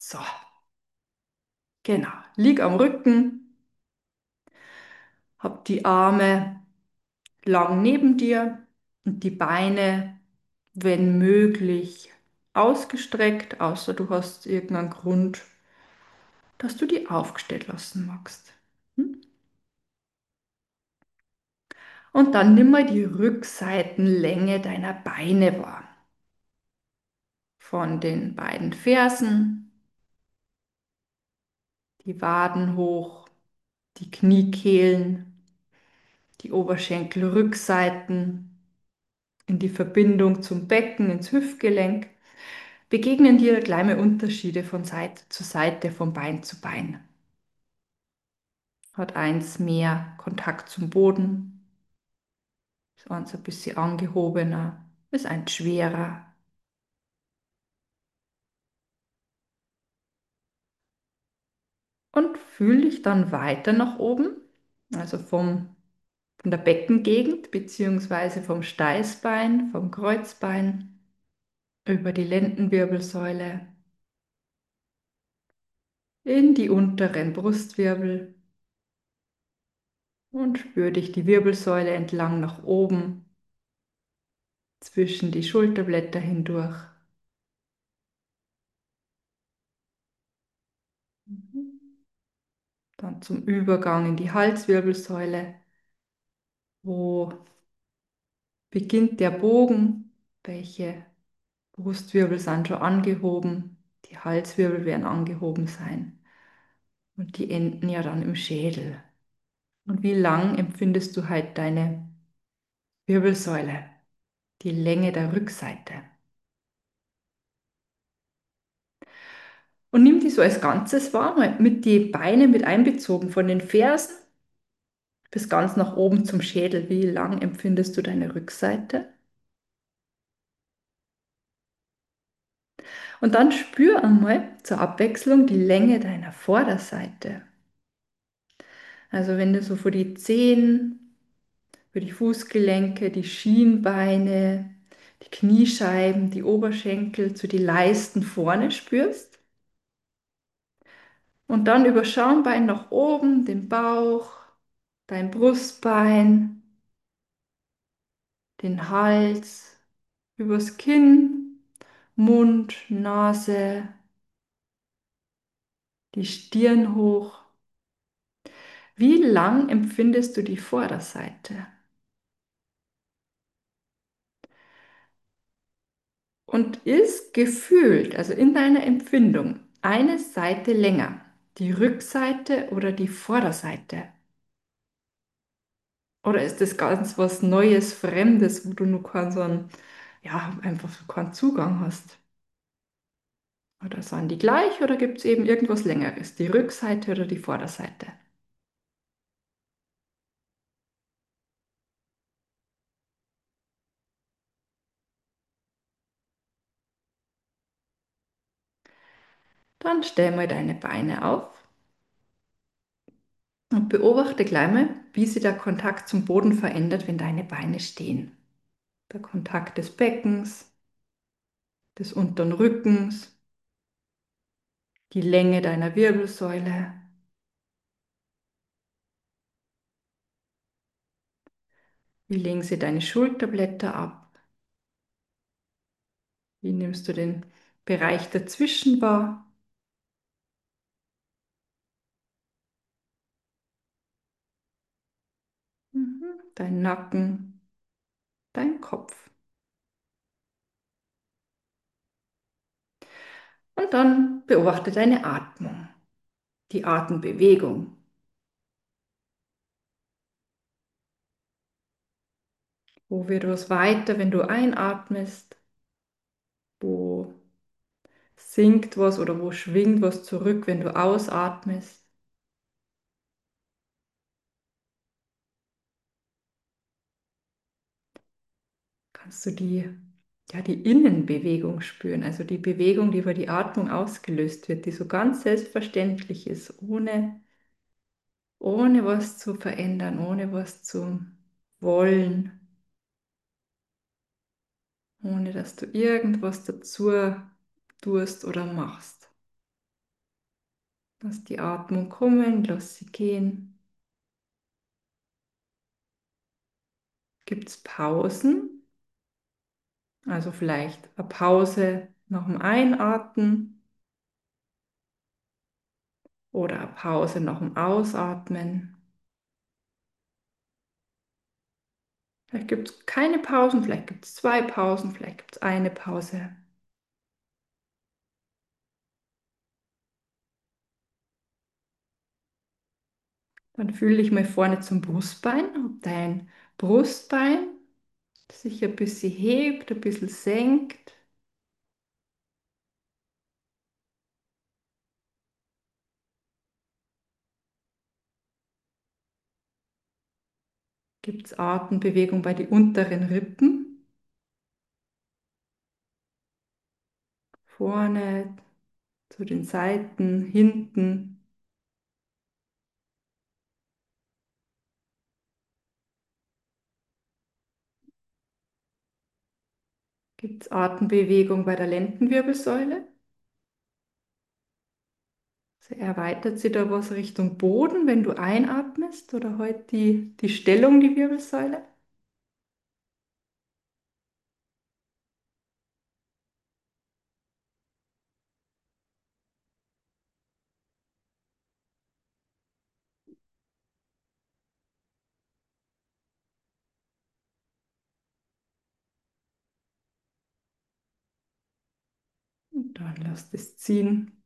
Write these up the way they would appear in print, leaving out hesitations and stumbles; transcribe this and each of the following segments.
So, genau. Lieg am Rücken, hab die Arme lang neben dir und die Beine, wenn möglich, ausgestreckt, außer du hast irgendeinen Grund, dass du die aufgestellt lassen magst. Hm? Und dann nimm mal die Rückseitenlänge deiner Beine wahr. Von den beiden Fersen, die Waden hoch, die Kniekehlen, die Oberschenkelrückseiten in die Verbindung zum Becken, ins Hüftgelenk, begegnen dir kleine Unterschiede von Seite zu Seite, von Bein zu Bein. Hat eins mehr Kontakt zum Boden, ist eins ein bisschen angehobener, ist eins schwerer. Und fühl dich dann weiter nach oben, also von der Beckengegend beziehungsweise vom Steißbein, vom Kreuzbein über die Lendenwirbelsäule in die unteren Brustwirbel und spür dich die Wirbelsäule entlang nach oben, zwischen die Schulterblätter hindurch. Mhm. Dann zum Übergang in die Halswirbelsäule. Wo beginnt der Bogen? Welche Brustwirbel sind schon angehoben? Die Halswirbel werden angehoben sein. Und die enden ja dann im Schädel. Und wie lang empfindest du halt deine Wirbelsäule? Die Länge der Rückseite. Und nimm die so als Ganzes wahr, mal mit die Beine mit einbezogen, von den Fersen bis ganz nach oben zum Schädel. Wie lang empfindest du deine Rückseite? Und dann spür einmal zur Abwechslung die Länge deiner Vorderseite. Also wenn du so vor die Zehen, für die Fußgelenke, die Schienbeine, die Kniescheiben, die Oberschenkel, zu die Leisten vorne spürst. Und dann über Schambein nach oben, den Bauch, dein Brustbein, den Hals, übers Kinn, Mund, Nase, die Stirn hoch. Wie lang empfindest du die Vorderseite? Und ist gefühlt, also in deiner Empfindung, eine Seite länger, die Rückseite oder die Vorderseite? Oder ist das ganz was Neues, Fremdes, wo du nur keinen so einen, ja, einfach so keinen Zugang hast? Oder sind die gleich oder gibt es eben irgendwas Längeres, die Rückseite oder die Vorderseite? Dann stell mal deine Beine auf und beobachte gleich mal, wie sich der Kontakt zum Boden verändert, wenn deine Beine stehen. Der Kontakt des Beckens, des unteren Rückens, die Länge deiner Wirbelsäule. Wie legen sie deine Schulterblätter ab? Wie nimmst du den Bereich dazwischen wahr? Dein Nacken, dein Kopf. Und dann beobachte deine Atmung, die Atembewegung. Wo wird was weiter, wenn du einatmest? Wo sinkt was oder wo schwingt was zurück, wenn du ausatmest? Kannst du die Innenbewegung spüren, also die Bewegung, die über die Atmung ausgelöst wird, die so ganz selbstverständlich ist, ohne was zu verändern, ohne was zu wollen, ohne dass du irgendwas dazu tust oder machst. Lass die Atmung kommen, lass sie gehen. Gibt es Pausen? Also vielleicht eine Pause nach dem Einatmen oder eine Pause nach dem Ausatmen. Vielleicht gibt es keine Pausen, vielleicht gibt es zwei Pausen, vielleicht gibt es eine Pause. Dann fühle dich mal vorne zum Brustbein, ob dein Brustbein sich ein bisschen hebt, ein bisschen senkt. Gibt es Atembewegung bei den unteren Rippen? Vorne, zu den Seiten, hinten. Gibt es Atembewegung bei der Lendenwirbelsäule? Also erweitert sich da was Richtung Boden, wenn du einatmest oder heute die Stellung, die Wirbelsäule? Und dann lass es ziehen.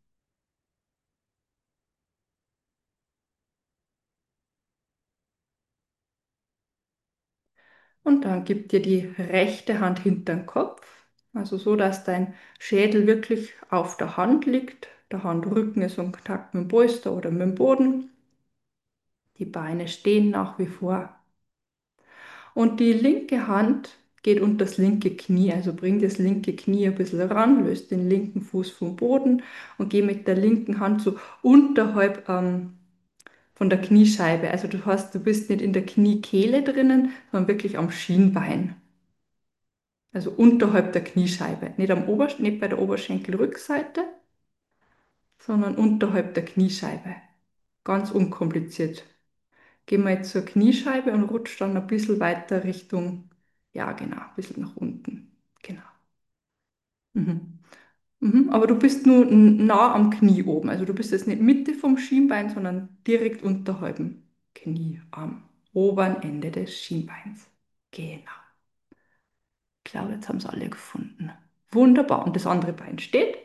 Und dann gib dir die rechte Hand hinter den Kopf, also so, dass dein Schädel wirklich auf der Hand liegt. Der Handrücken ist in Kontakt mit dem Polster oder mit dem Boden. Die Beine stehen nach wie vor. Und die linke Hand geht unter das linke Knie, also bring das linke Knie ein bisschen ran, löst den linken Fuß vom Boden und geh mit der linken Hand so unterhalb von der Kniescheibe. Also du hast, du bist nicht in der Kniekehle drinnen, sondern wirklich am Schienbein. Also unterhalb der Kniescheibe. Nicht bei der Oberschenkelrückseite, sondern unterhalb der Kniescheibe. Ganz unkompliziert. Gehen wir jetzt zur Kniescheibe und rutsch dann ein bisschen weiter Richtung, ja genau, ein bisschen nach unten. Genau. Mhm. Mhm. Aber du bist nur nah am Knie oben. Also du bist jetzt nicht Mitte vom Schienbein, sondern direkt unterhalb dem Knie am oberen Ende des Schienbeins. Genau. Ich glaube, jetzt haben sie alle gefunden. Wunderbar. Und das andere Bein steht.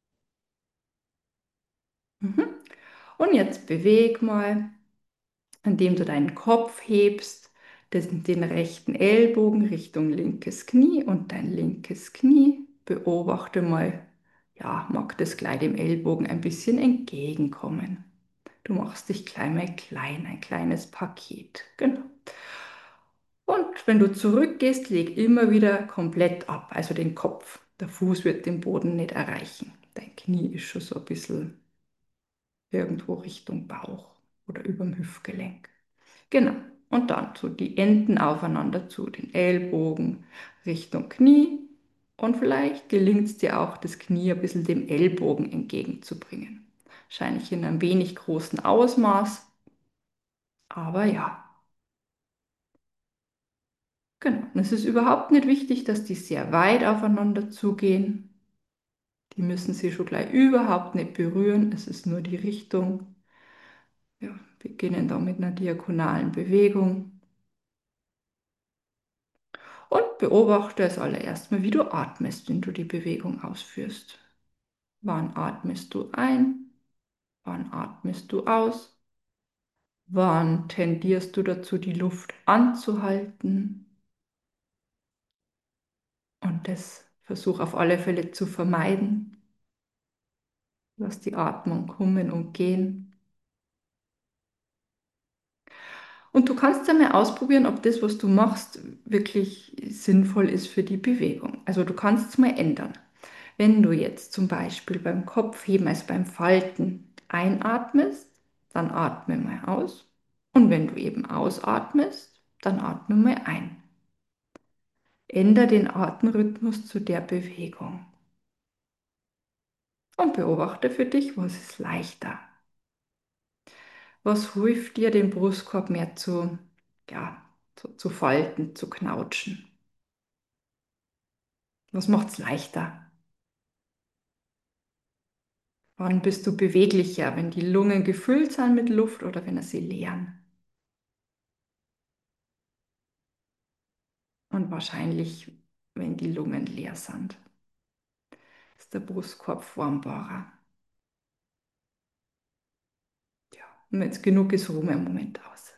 Mhm. Und jetzt beweg mal, indem du deinen Kopf hebst, den rechten Ellbogen Richtung linkes Knie und dein linkes Knie. Beobachte mal, ja, mag das gleich dem Ellbogen ein bisschen entgegenkommen. Du machst dich klein mal klein, ein kleines Paket. Genau. Und wenn du zurückgehst, leg immer wieder komplett ab, also den Kopf. Der Fuß wird den Boden nicht erreichen. Dein Knie ist schon so ein bisschen irgendwo Richtung Bauch oder überm Hüftgelenk. Genau. Und dann so die Enden aufeinander zu, den Ellbogen Richtung Knie. Und vielleicht gelingt es dir auch, das Knie ein bisschen dem Ellbogen entgegenzubringen. Wahrscheinlich in einem wenig großen Ausmaß, aber ja, genau. Und es ist überhaupt nicht wichtig, dass die sehr weit aufeinander zugehen. Die müssen sie schon gleich überhaupt nicht berühren. Es ist nur die Richtung. Ja, beginnen da mit einer diagonalen Bewegung. Und beobachte als allererst mal, wie du atmest, wenn du die Bewegung ausführst. Wann atmest du ein? Wann atmest du aus? Wann tendierst du dazu, die Luft anzuhalten? Und das versuch auf alle Fälle zu vermeiden. Lass die Atmung kommen und gehen. Und du kannst ja mal ausprobieren, ob das, was du machst, wirklich sinnvoll ist für die Bewegung. Also du kannst es mal ändern. Wenn du jetzt zum Beispiel beim Kopfheben, also beim Falten, einatmest, dann atme mal aus. Und wenn du eben ausatmest, dann atme mal ein. Änder den Atemrhythmus zu der Bewegung. Und beobachte für dich, was ist leichter. Was hilft dir, den Brustkorb mehr ja, zu falten, zu knautschen? Was macht es leichter? Wann bist du beweglicher, wenn die Lungen gefüllt sind mit Luft oder wenn sie leeren? Und wahrscheinlich, wenn die Lungen leer sind, ist der Brustkorb formbarer. Ja, und wenn es genug ist, ruhen wir einen Moment aus.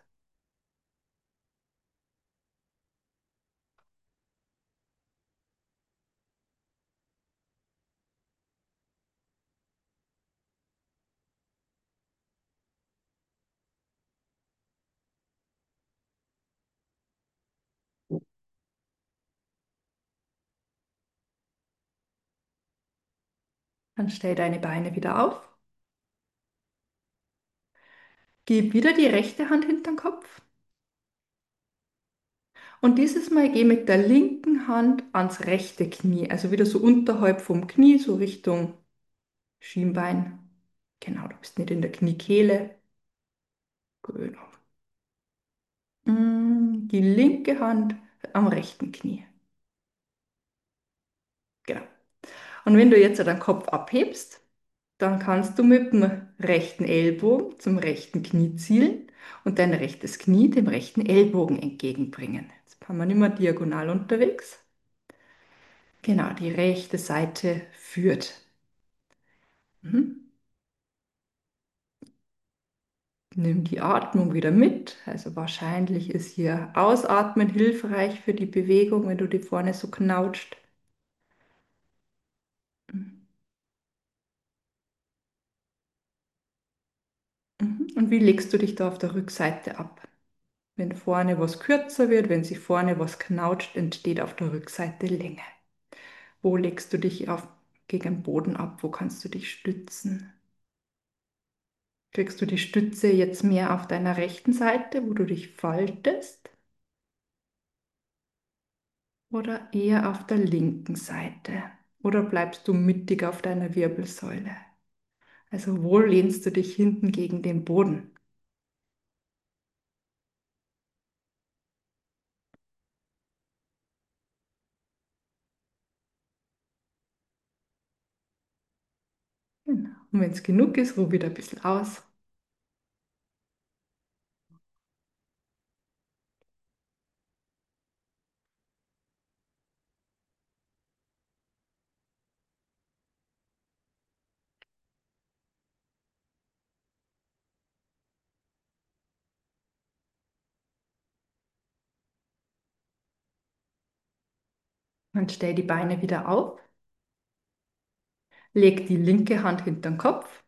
Dann stell deine Beine wieder auf. Gib wieder die rechte Hand hinter den Kopf. Und dieses Mal geh mit der linken Hand ans rechte Knie, also wieder so unterhalb vom Knie, so Richtung Schienbein. Genau, du bist nicht in der Kniekehle. Genau. Die linke Hand am rechten Knie. Genau. Und wenn du jetzt deinen Kopf abhebst, dann kannst du mit dem rechten Ellbogen zum rechten Knie zielen und dein rechtes Knie dem rechten Ellbogen entgegenbringen. Jetzt sind wir nicht mehr diagonal unterwegs. Genau, die rechte Seite führt. Mhm. Nimm die Atmung wieder mit. Also wahrscheinlich ist hier Ausatmen hilfreich für die Bewegung, wenn du die vorne so knautscht. Mhm. Und wie legst du dich da auf der Rückseite ab? Wenn vorne was kürzer wird, wenn sich vorne was knautscht, entsteht auf der Rückseite Länge. Wo legst du dich gegen den Boden ab? Wo kannst du dich stützen? Kriegst du die Stütze jetzt mehr auf deiner rechten Seite, wo du dich faltest? Oder eher auf der linken Seite? Oder bleibst du mittig auf deiner Wirbelsäule? Also wo lehnst du dich hinten gegen den Boden? Genau. Und wenn es genug ist, ruh wieder ein bisschen aus. Dann stell die Beine wieder auf. Leg die linke Hand hinter den Kopf.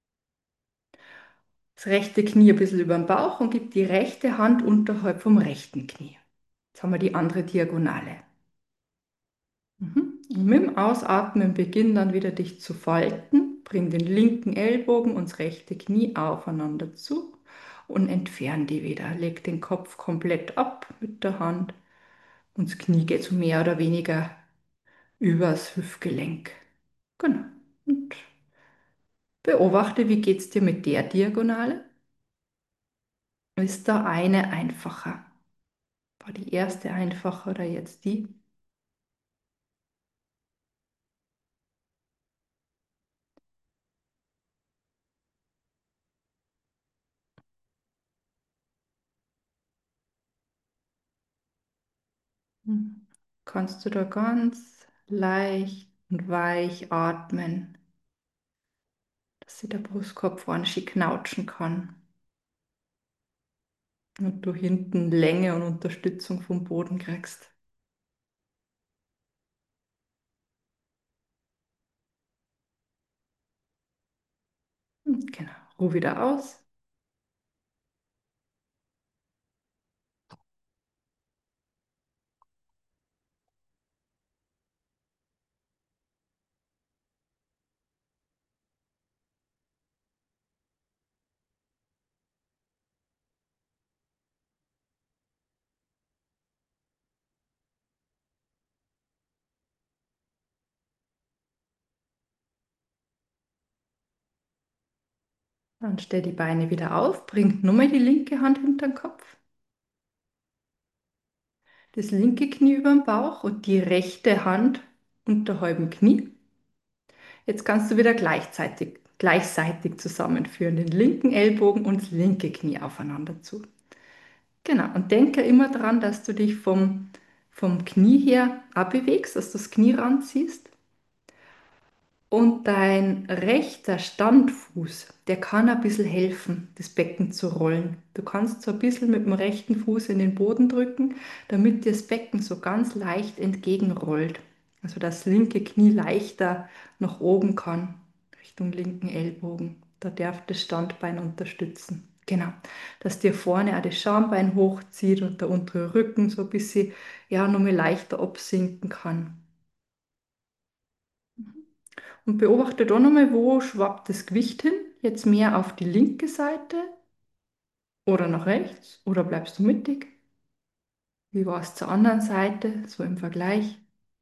Das rechte Knie ein bisschen über den Bauch und gib die rechte Hand unterhalb vom rechten Knie. Jetzt haben wir die andere Diagonale. Und mit dem Ausatmen beginn dann wieder dich zu falten. Bring den linken Ellbogen und das rechte Knie aufeinander zu und entfern die wieder. Leg den Kopf komplett ab mit der Hand und das Knie geht so mehr oder weniger übers Hüftgelenk. Genau. Und beobachte, wie geht es dir mit der Diagonale? Ist da eine einfacher? War die erste einfacher oder jetzt die? Kannst du da ganz leicht und weich atmen, dass sich der Brustkorb vorne schön knautschen kann und du hinten Länge und Unterstützung vom Boden kriegst. Genau, ruh wieder aus. Dann stell die Beine wieder auf, bring nochmal die linke Hand hinter den Kopf, das linke Knie über den Bauch und die rechte Hand unterhalb dem Knie. Jetzt kannst du wieder gleichseitig zusammenführen, den linken Ellbogen und das linke Knie aufeinander zu. Genau, und denke immer daran, dass du dich vom Knie her abbewegst, dass du das Knie ranziehst. Und dein rechter Standfuß, der kann ein bisschen helfen, das Becken zu rollen. Du kannst so ein bisschen mit dem rechten Fuß in den Boden drücken, damit dir das Becken so ganz leicht entgegenrollt. Also das linke Knie leichter nach oben kann, Richtung linken Ellbogen. Da darf das Standbein unterstützen. Genau, dass dir vorne auch das Schambein hochzieht und der untere Rücken so ein bisschen, ja, nochmal leichter absinken kann. Und beobachte da nochmal, wo schwappt das Gewicht hin? Jetzt mehr auf die linke Seite oder nach rechts oder bleibst du mittig? Wie war es zur anderen Seite, so im Vergleich?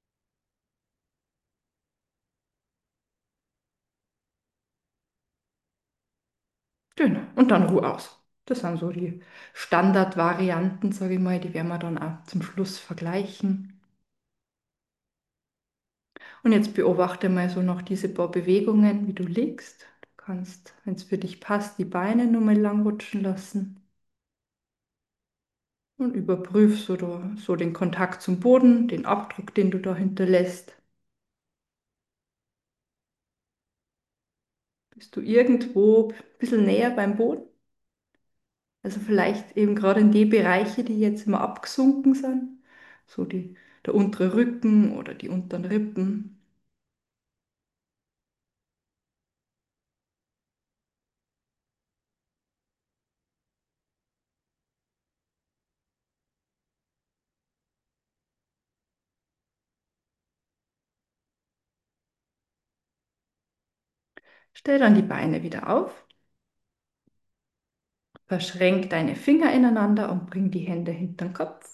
Genau. Und dann Ruhe aus. Das sind so die Standardvarianten, sage ich mal, die werden wir dann auch zum Schluss vergleichen. Und jetzt beobachte mal so noch diese paar Bewegungen, wie du liegst. Du kannst, wenn es für dich passt, die Beine nur mal lang rutschen lassen. Und überprüf so den Kontakt zum Boden, den Abdruck, den du da hinterlässt. Bist du irgendwo ein bisschen näher beim Boden? Also vielleicht eben gerade in die Bereiche, die jetzt immer abgesunken sind, so der untere Rücken oder die unteren Rippen. Stell dann die Beine wieder auf, verschränk deine Finger ineinander und bring die Hände hinter den Kopf.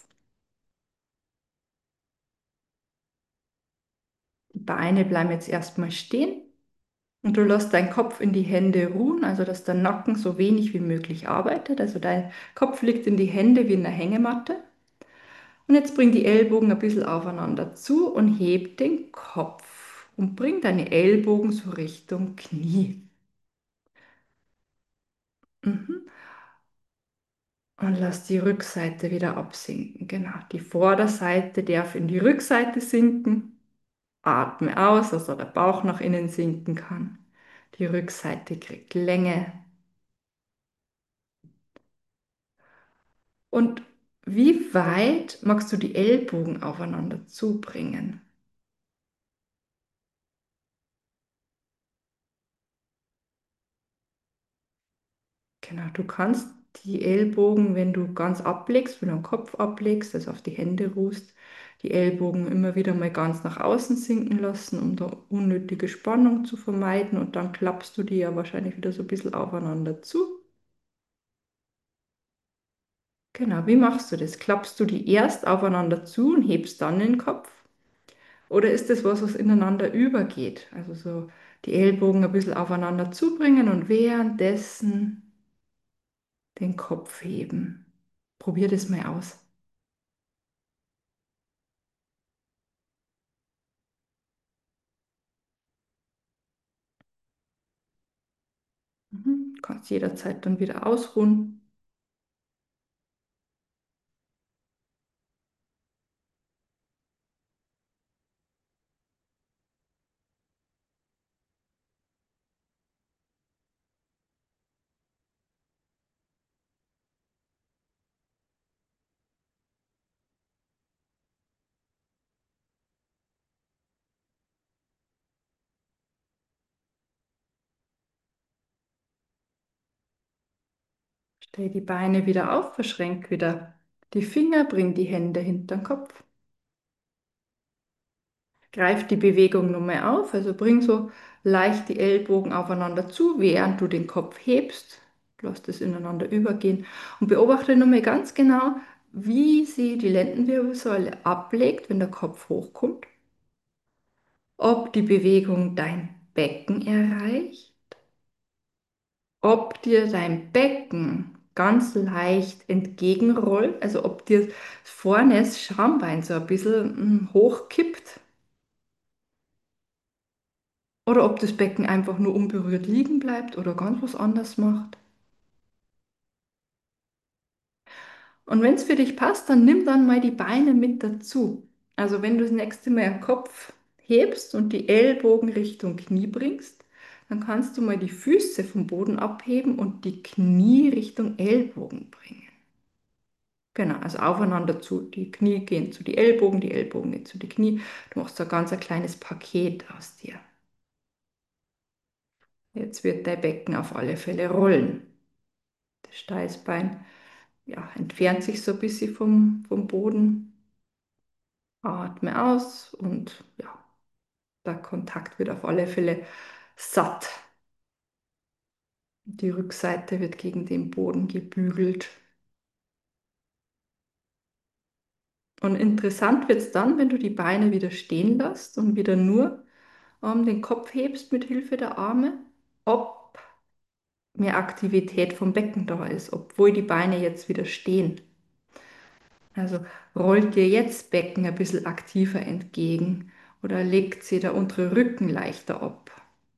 Die Beine bleiben jetzt erstmal stehen und du lässt deinen Kopf in die Hände ruhen, also dass der Nacken so wenig wie möglich arbeitet. Also dein Kopf liegt in die Hände wie in der Hängematte. Und jetzt bring die Ellbogen ein bisschen aufeinander zu und heb den Kopf und bring deine Ellbogen so Richtung Knie. Mhm. Und lass die Rückseite wieder absinken. Genau, die Vorderseite darf in die Rückseite sinken. Atme aus, dass der Bauch nach innen sinken kann. Die Rückseite kriegt Länge. Und wie weit magst du die Ellbogen aufeinander zubringen? Genau, du kannst die Ellbogen, wenn du ganz ablegst, wenn du den Kopf ablegst, also auf die Hände ruhst, die Ellbogen immer wieder mal ganz nach außen sinken lassen, um da unnötige Spannung zu vermeiden. Und dann klappst du die ja wahrscheinlich wieder so ein bisschen aufeinander zu. Genau, wie machst du das? Klappst du die erst aufeinander zu und hebst dann den Kopf? Oder ist das was, was ineinander übergeht? Also so die Ellbogen ein bisschen aufeinander zubringen und währenddessen den Kopf heben. Probier das mal aus. Mhm. Kannst jederzeit dann wieder ausruhen. Stell die Beine wieder auf, verschränk wieder die Finger, bring die Hände hinter den Kopf. Greif die Bewegung nochmal auf, also bring so leicht die Ellbogen aufeinander zu, während du den Kopf hebst. Lass das ineinander übergehen und beobachte nochmal ganz genau, wie sie die Lendenwirbelsäule ablegt, wenn der Kopf hochkommt. Ob die Bewegung dein Becken erreicht ob dir dein Becken ganz leicht entgegenrollt, also ob dir vorne das Schambein so ein bisschen hochkippt oder ob das Becken einfach nur unberührt liegen bleibt oder ganz was anderes macht. Und wenn es für dich passt, dann nimm dann mal die Beine mit dazu. Also wenn du das nächste Mal den Kopf hebst und die Ellbogen Richtung Knie bringst, dann kannst du mal die Füße vom Boden abheben und die Knie Richtung Ellbogen bringen. Genau, also aufeinander zu. Die Knie gehen zu die Ellbogen gehen zu die Knie. Du machst so ein ganz ein kleines Paket aus dir. Jetzt wird dein Becken auf alle Fälle rollen. Das Steißbein, ja, entfernt sich so ein bisschen vom Boden. Atme aus und ja, der Kontakt wird auf alle Fälle satt. Die Rückseite wird gegen den Boden gebügelt. Und interessant wird es dann, wenn du die Beine wieder stehen lässt und wieder nur den Kopf hebst mit Hilfe der Arme, ob mehr Aktivität vom Becken da ist, obwohl die Beine jetzt wieder stehen. Also rollt dir jetzt Becken ein bisschen aktiver entgegen oder legt sie der untere Rücken leichter ab.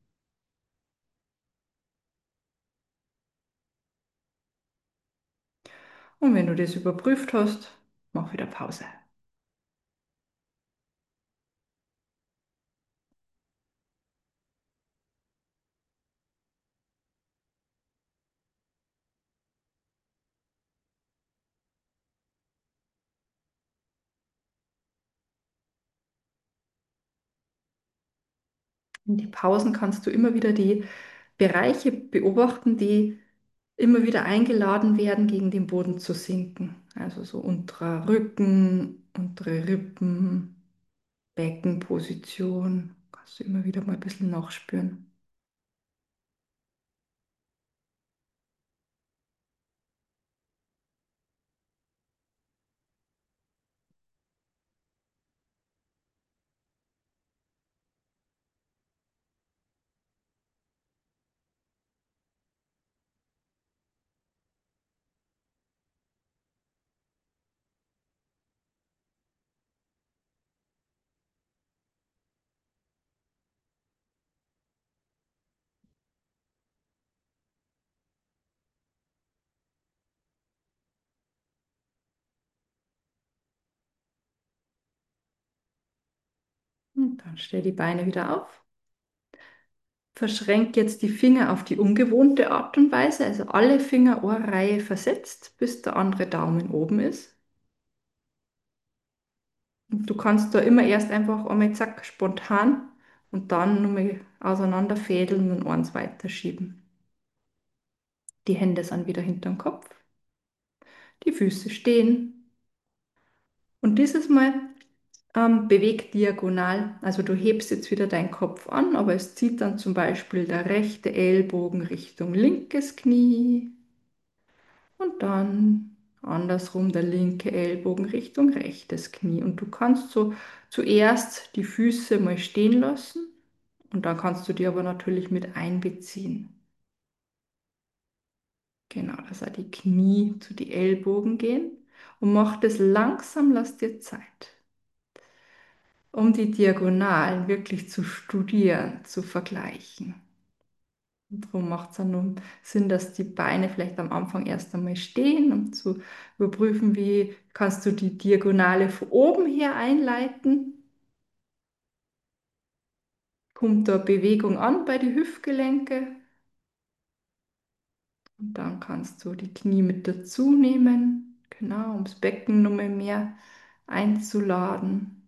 Und wenn du das überprüft hast, mach wieder Pause. In die Pausen kannst du immer wieder die Bereiche beobachten, die immer wieder eingeladen werden, gegen den Boden zu sinken. Also so unterer Rücken, untere Rippen, Beckenposition. Kannst du immer wieder mal ein bisschen nachspüren. Und dann stell die Beine wieder auf. Verschränk jetzt die Finger auf die ungewohnte Art und Weise, also alle Finger Ohrreihe versetzt, bis der andere Daumen oben ist. Und du kannst da immer erst einfach einmal zack, spontan und dann nochmal auseinanderfädeln und eins weiterschieben. Die Hände sind wieder hinterm Kopf, die Füße stehen. Und dieses Mal beweg diagonal. Also du hebst jetzt wieder deinen Kopf an, aber es zieht dann zum Beispiel der rechte Ellbogen Richtung linkes Knie und dann andersrum der linke Ellbogen Richtung rechtes Knie. Und du kannst so zuerst die Füße mal stehen lassen und dann kannst du die aber natürlich mit einbeziehen. Genau, dass auch die Knie zu die Ellbogen gehen und mach das langsam, lass dir Zeit, um die Diagonalen wirklich zu studieren, zu vergleichen. Und darum macht es dann nur Sinn, dass die Beine vielleicht am Anfang erst einmal stehen, um zu überprüfen, wie kannst du die Diagonale von oben her einleiten. Kommt da Bewegung an bei den Hüftgelenke und dann kannst du die Knie mit dazu nehmen, genau, um das Becken nochmal mehr einzuladen.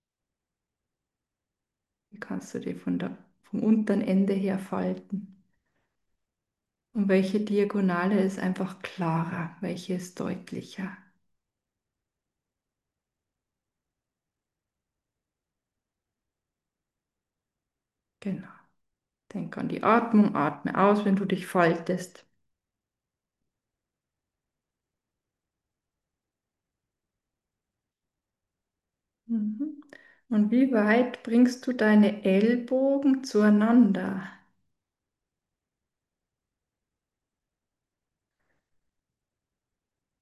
Wie kannst du die vom unteren Ende her falten? Und welche Diagonale ist einfach klarer, welche ist deutlicher? Genau. Denk an die Atmung, atme aus, wenn du dich faltest. Mhm. Und wie weit bringst du deine Ellbogen zueinander?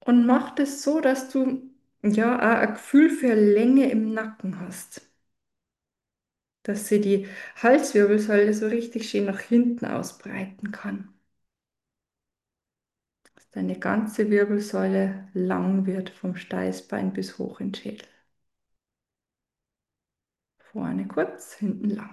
Und mach das so, dass du ja auch ein Gefühl für Länge im Nacken hast. Dass sie die Halswirbelsäule so richtig schön nach hinten ausbreiten kann. Dass deine ganze Wirbelsäule lang wird, vom Steißbein bis hoch in den Schädel. Vorne kurz, hinten lang.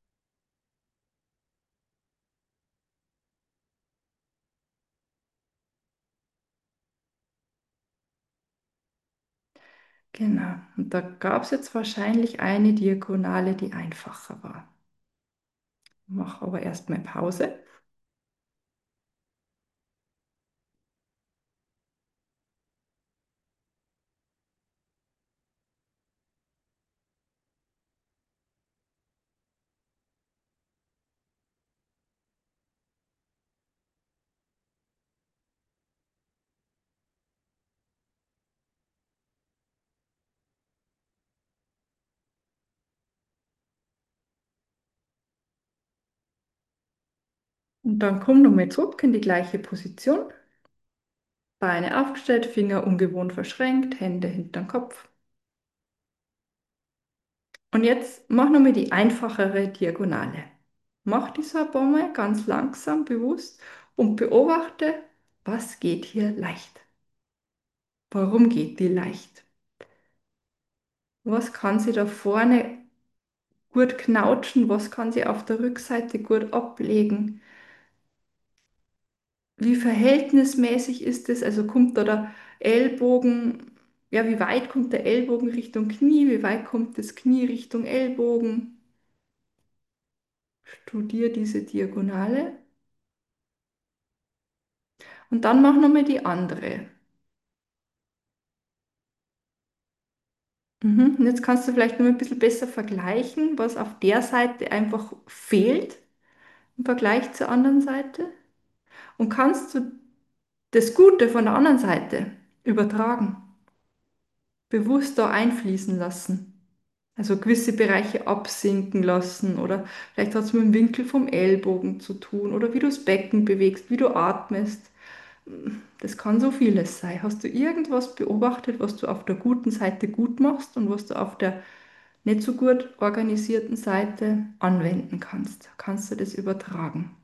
Genau. Und da gab es jetzt wahrscheinlich eine Diagonale, die einfacher war. Mach aber erstmal Pause. Und dann komm nochmal zurück in die gleiche Position. Beine aufgestellt, Finger ungewohnt verschränkt, Hände hinterm Kopf. Und jetzt mach nochmal die einfachere Diagonale. Mach die so ein paar Mal ganz langsam, bewusst und beobachte, was geht hier leicht. Warum geht die leicht? Was kann sie da vorne gut knautschen? Was kann sie auf der Rückseite gut ablegen? Wie verhältnismäßig ist es? Also kommt da der Ellbogen, ja, wie weit kommt der Ellbogen Richtung Knie? Wie weit kommt das Knie Richtung Ellbogen? Studier diese Diagonale und dann mach nochmal die andere. Und jetzt kannst du vielleicht noch ein bisschen besser vergleichen, was auf der Seite einfach fehlt im Vergleich zur anderen Seite. Und kannst du das Gute von der anderen Seite übertragen, bewusst da einfließen lassen. Also gewisse Bereiche absinken lassen oder vielleicht hat es mit dem Winkel vom Ellbogen zu tun oder wie du das Becken bewegst, wie du atmest. Das kann so vieles sein. Hast du irgendwas beobachtet, was du auf der guten Seite gut machst und was du auf der nicht so gut organisierten Seite anwenden kannst? Kannst du das übertragen?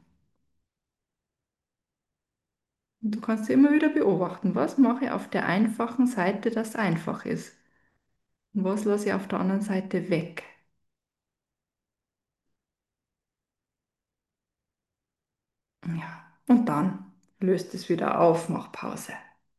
Und du kannst immer wieder beobachten, was mache ich auf der einfachen Seite, das einfach ist. Und was lasse ich auf der anderen Seite weg? Ja, und dann löst es wieder auf, mach Pause.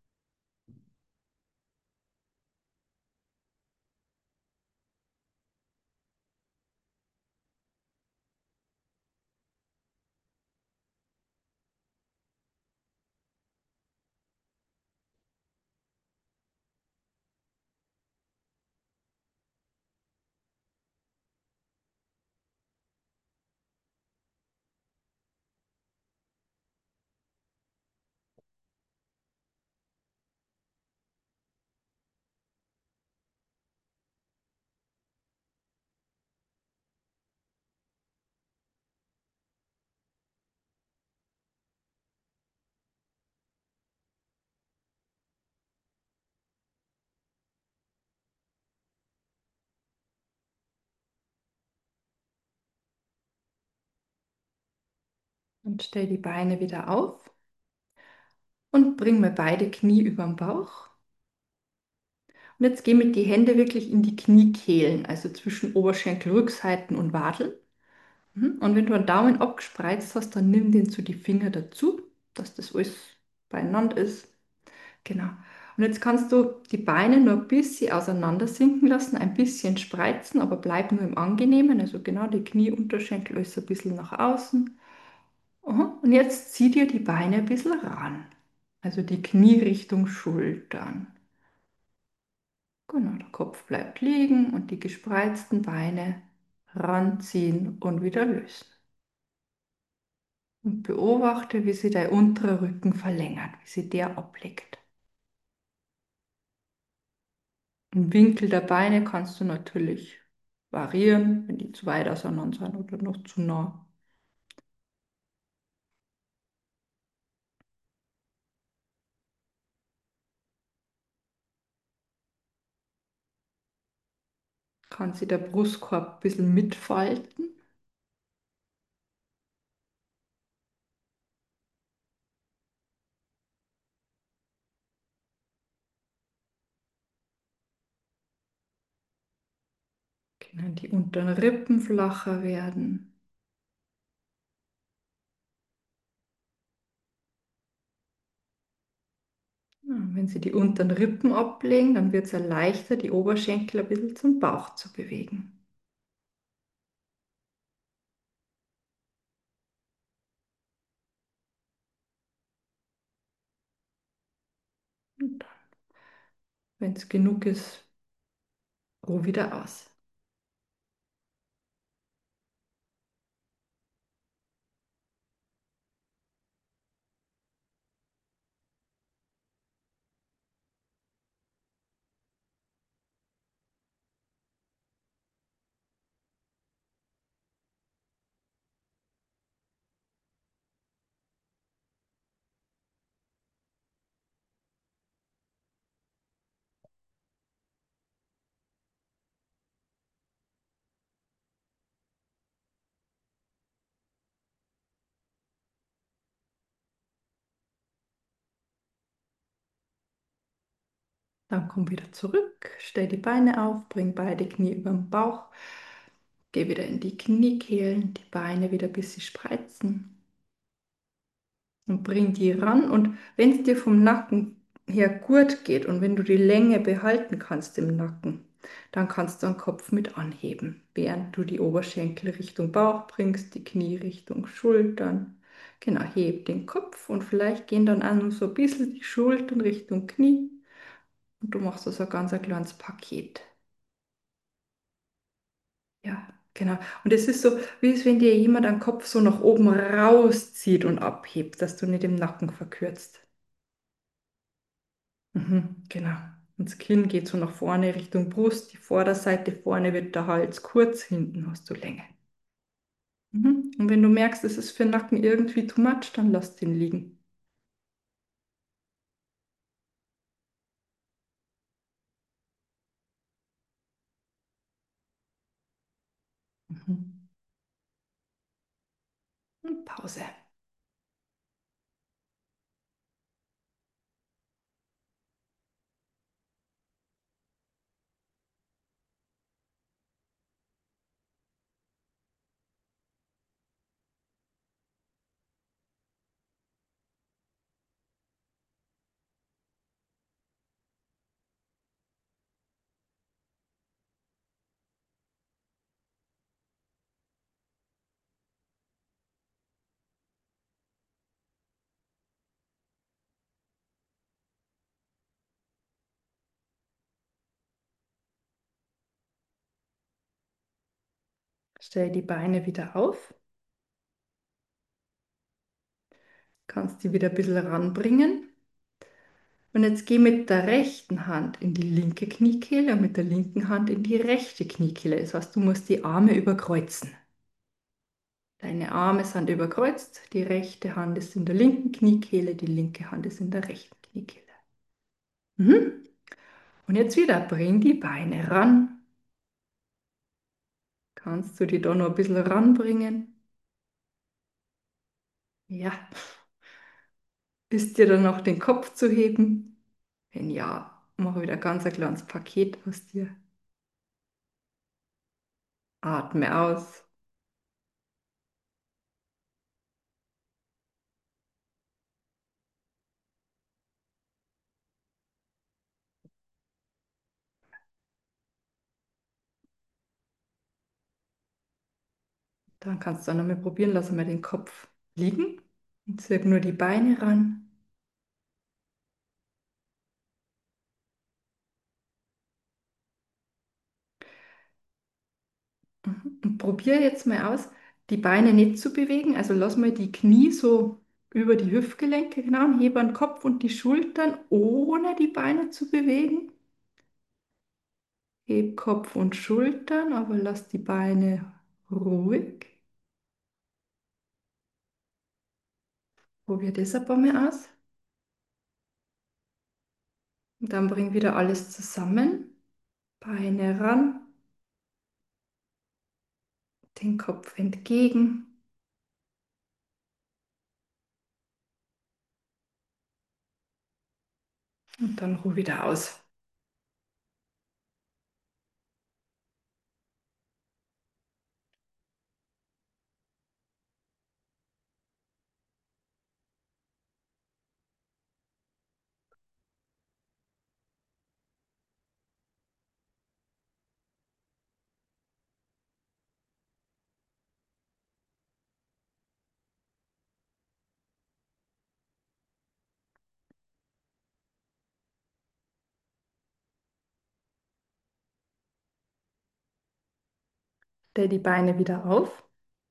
Und stell die Beine wieder auf und bring mal beide Knie über den Bauch. Und jetzt geh mit die Hände wirklich in die Kniekehlen, also zwischen Oberschenkel, Rückseiten und Wadeln. Und wenn du einen Daumen abgespreizt hast, dann nimm den zu die Finger dazu, dass das alles beieinander ist. Genau. Und jetzt kannst du die Beine nur ein bisschen auseinander sinken lassen, ein bisschen spreizen, aber bleib nur im Angenehmen. Also genau die Knieunterschenkel alles ein bisschen nach außen. Aha. Und jetzt zieh dir die Beine ein bisschen ran. Also die Knie Richtung Schultern. Genau, der Kopf bleibt liegen und die gespreizten Beine ranziehen und wieder lösen. Und beobachte, wie sich dein unterer Rücken verlängert, wie sich der ablegt. Den Winkel der Beine kannst du natürlich variieren, wenn die zu weit auseinander sind oder noch zu nah. kann sich der Brustkorb ein bisschen mitfalten. Können die unteren Rippen flacher werden. Ja, wenn Sie die unteren Rippen ablegen, dann wird es ja leichter, die Oberschenkel ein bisschen zum Bauch zu bewegen. Und wenn es genug ist, ruh wieder aus. Dann komm wieder zurück, stell die Beine auf, bring beide Knie über den Bauch, geh wieder in die Kniekehlen, die Beine wieder ein bisschen spreizen und bring die ran. Und wenn es dir vom Nacken her gut geht und wenn du die Länge behalten kannst im Nacken, dann kannst du den Kopf mit anheben, während du die Oberschenkel Richtung Bauch bringst, die Knie Richtung Schultern. Genau, heb den Kopf und vielleicht gehen dann auch nur so ein bisschen die Schultern Richtung Knie und du machst so ein ganz ein kleines Paket. Ja, genau. Und es ist so, wie es wenn dir jemand den Kopf so nach oben rauszieht und abhebt, dass du nicht im Nacken verkürzt. Genau. Und das Kinn geht so nach vorne Richtung Brust, die Vorderseite vorne wird der Hals kurz, hinten hast du Länge. Und wenn du merkst, es ist für den Nacken irgendwie too much, dann lass den liegen. Mhm. Und Pause. Stell die Beine wieder auf. Kannst die wieder ein bisschen ranbringen. Und jetzt geh mit der rechten Hand in die linke Kniekehle und mit der linken Hand in die rechte Kniekehle. Das heißt, du musst die Arme überkreuzen. Deine Arme sind überkreuzt, die rechte Hand ist in der linken Kniekehle, die linke Hand ist in der rechten Kniekehle. Mhm. Und jetzt wieder, bring die Beine ran. Kannst du die da noch ein bisschen ranbringen? Ja. Ist dir dann noch den Kopf zu heben? Wenn ja, mach wieder ganz ein kleines Paket aus dir. Atme aus. Dann kannst du auch noch mal probieren, lass mal den Kopf liegen und zirk nur die Beine ran. Und probier jetzt mal aus, die Beine nicht zu bewegen. Also lass mal die Knie so über die Hüftgelenke, genau, und hebe den Kopf und die Schultern, ohne die Beine zu bewegen. Heb Kopf und Schultern, aber lass die Beine ruhig. Probier das ein paar Mal aus. Und dann bring wieder alles zusammen. Beine ran, den Kopf entgegen und dann ruh wieder aus. Stell die Beine wieder auf.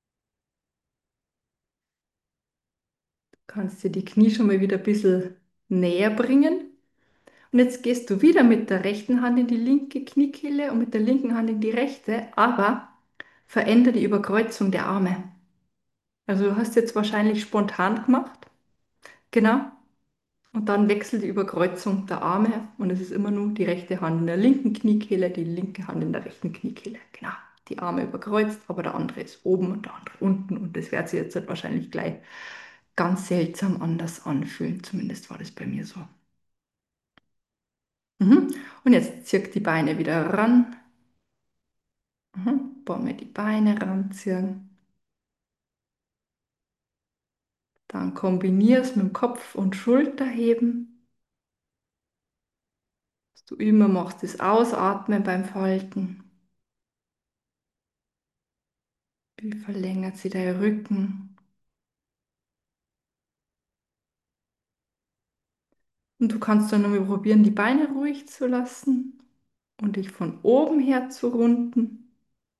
Kannst dir die Knie schon mal wieder ein bisschen näher bringen. Und jetzt gehst du wieder mit der rechten Hand in die linke Kniekehle und mit der linken Hand in die rechte, aber verändere die Überkreuzung der Arme. Also du hast jetzt wahrscheinlich spontan gemacht. Genau. Und dann wechselt die Überkreuzung der Arme und es ist immer nur die rechte Hand in der linken Kniekehle, die linke Hand in der rechten Kniekehle. Genau. Die Arme überkreuzt, aber der andere ist oben und der andere unten und das wird sich jetzt halt wahrscheinlich gleich ganz seltsam anders anfühlen. Zumindest war das bei mir so. Und jetzt zirk die Beine wieder ran. Bomme die Beine ranziehen. Dann kombinier es mit dem Kopf- und Schulterheben. Was du immer machst, ist Ausatmen beim Falten. Wie verlängert sie dein Rücken? Und du kannst dann nochmal probieren, die Beine ruhig zu lassen und dich von oben her zu runden.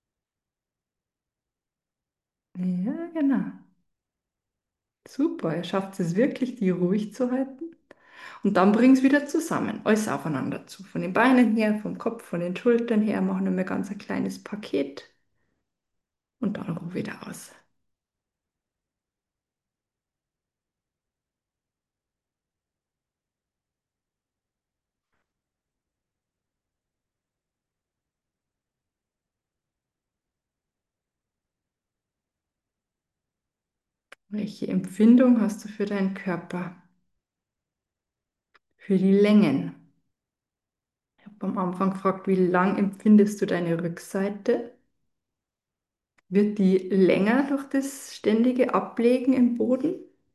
Ja, genau. Super, ihr schafft es wirklich, die ruhig zu halten. Und dann bring es wieder zusammen, alles aufeinander zu. Von den Beinen her, vom Kopf, von den Schultern her, machen wir mal ganz ein kleines Paket und dann ruh wieder aus. Welche Empfindung hast du für deinen Körper? Für die Längen? Ich habe am Anfang gefragt, wie lang empfindest du deine Rückseite? Wird die länger durch das ständige Ablegen im Boden?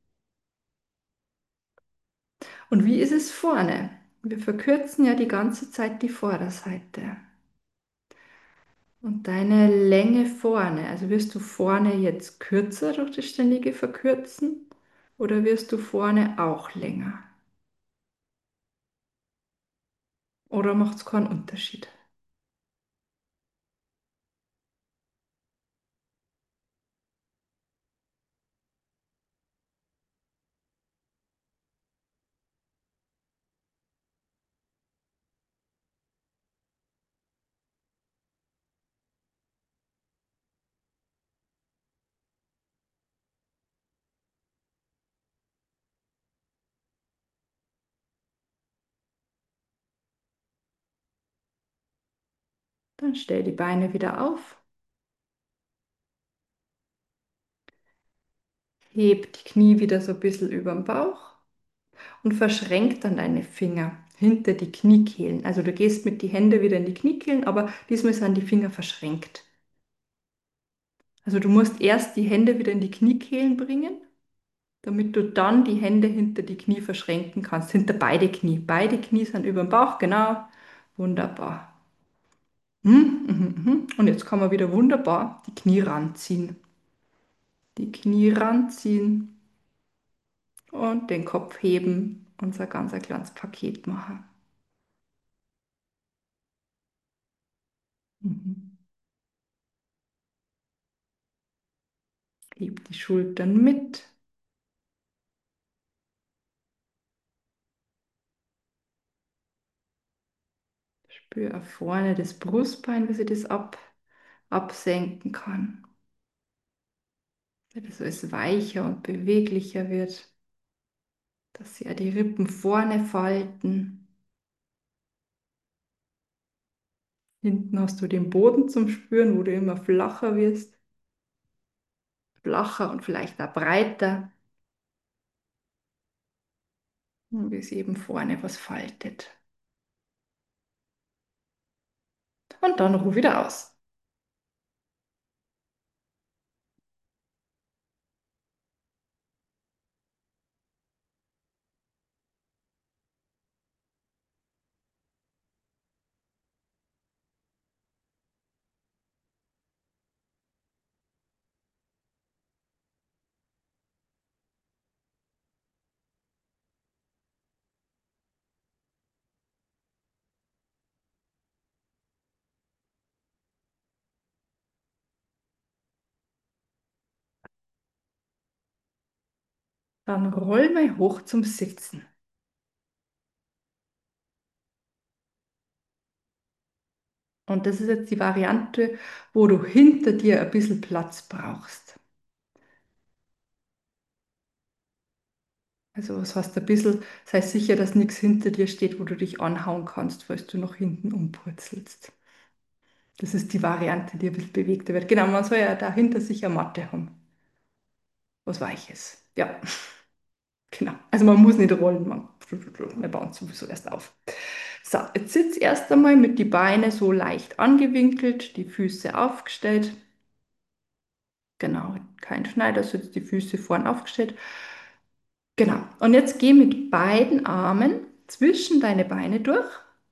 Und wie ist es vorne? Wir verkürzen ja die ganze Zeit die Vorderseite. Und deine Länge vorne, also wirst du vorne jetzt kürzer durch das ständige Verkürzen oder wirst du vorne auch länger? Oder macht es keinen Unterschied? Dann stell die Beine wieder auf, heb die Knie wieder so ein bisschen über den Bauch und verschränk dann deine Finger hinter die Kniekehlen. Also du gehst mit die Hände wieder in die Kniekehlen, aber diesmal sind die Finger verschränkt. Also du musst erst die Hände wieder in die Kniekehlen bringen, damit du dann die Hände hinter die Knie verschränken kannst, hinter beide Knie. Beide Knie sind über dem Bauch, genau. Wunderbar. Und jetzt kann man wieder wunderbar die Knie ranziehen. Die Knie ranziehen und den Kopf heben und so ein ganz ein kleines Paket machen. Mhm. Heb die Schultern mit. Spür vorne das Brustbein, wie sie das absenken kann. Wenn das alles weicher und beweglicher wird, dass sie ja die Rippen vorne falten. Hinten hast du den Boden zum Spüren, wo du immer flacher wirst. flacher und vielleicht auch breiter, und bis eben vorne was faltet. Und dann ruh wieder aus. Dann roll mal hoch zum Sitzen. Und das ist jetzt die Variante, wo du hinter dir ein bisschen Platz brauchst. Also was heißt ein bisschen, sei sicher, dass nichts hinter dir steht, wo du dich anhauen kannst, falls du nach hinten umpurzelst. Das ist die Variante, die ein bisschen bewegter wird. Genau, man soll ja da hinter sich eine Matte haben. Was Weiches. Ja, genau. Also man muss nicht rollen, wir bauen sowieso erst auf. So, jetzt sitz erst einmal mit die Beine so leicht angewinkelt, die Füße aufgestellt. Genau, kein Schneidersitz, die Füße vorn aufgestellt. Genau. Und jetzt geh mit beiden Armen zwischen deine Beine durch.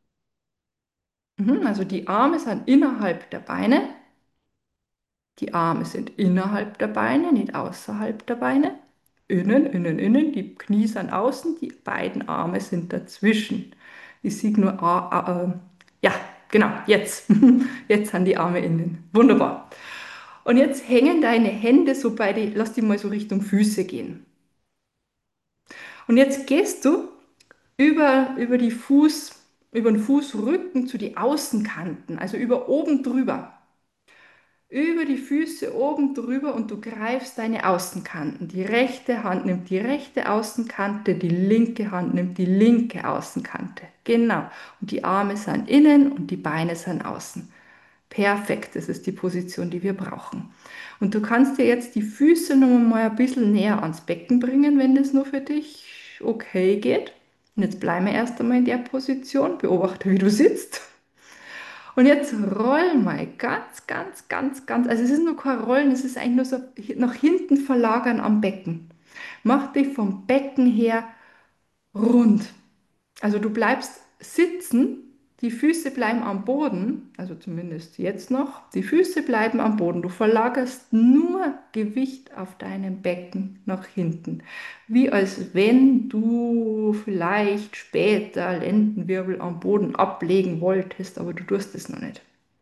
Also die Arme sind innerhalb der Beine. Die Arme sind innerhalb der Beine, nicht außerhalb der Beine. Innen, innen, innen. Die Knie sind außen, die beiden Arme sind dazwischen. Ich sehe nur, ja, genau, jetzt. Jetzt sind die Arme innen. Wunderbar. Und jetzt hängen deine Hände so bei die, lass die mal so Richtung Füße gehen. Und jetzt gehst du über die über den Fußrücken zu die Außenkanten, also über oben drüber. Über die Füße oben drüber und du greifst deine Außenkanten. Die rechte Hand nimmt die rechte Außenkante, die linke Hand nimmt die linke Außenkante. Genau. Und die Arme sind innen und die Beine sind außen. Perfekt, das ist die Position, die wir brauchen. Und du kannst dir jetzt die Füße noch mal ein bisschen näher ans Becken bringen, wenn das nur für dich okay geht. Und jetzt bleiben wir erst einmal in der Position, beobachte, wie du sitzt. Und jetzt roll mal ganz, ganz, ganz, ganz, also es ist nur kein Rollen, es ist eigentlich nur so nach hinten verlagern am Becken. Mach dich vom Becken her rund. Also du bleibst sitzen, die Füße bleiben am Boden, also zumindest jetzt noch, die Füße bleiben am Boden. Du verlagerst nur Gewicht auf deinem Becken nach hinten. Wie als wenn du vielleicht später Lendenwirbel am Boden ablegen wolltest, aber du tust es noch nicht.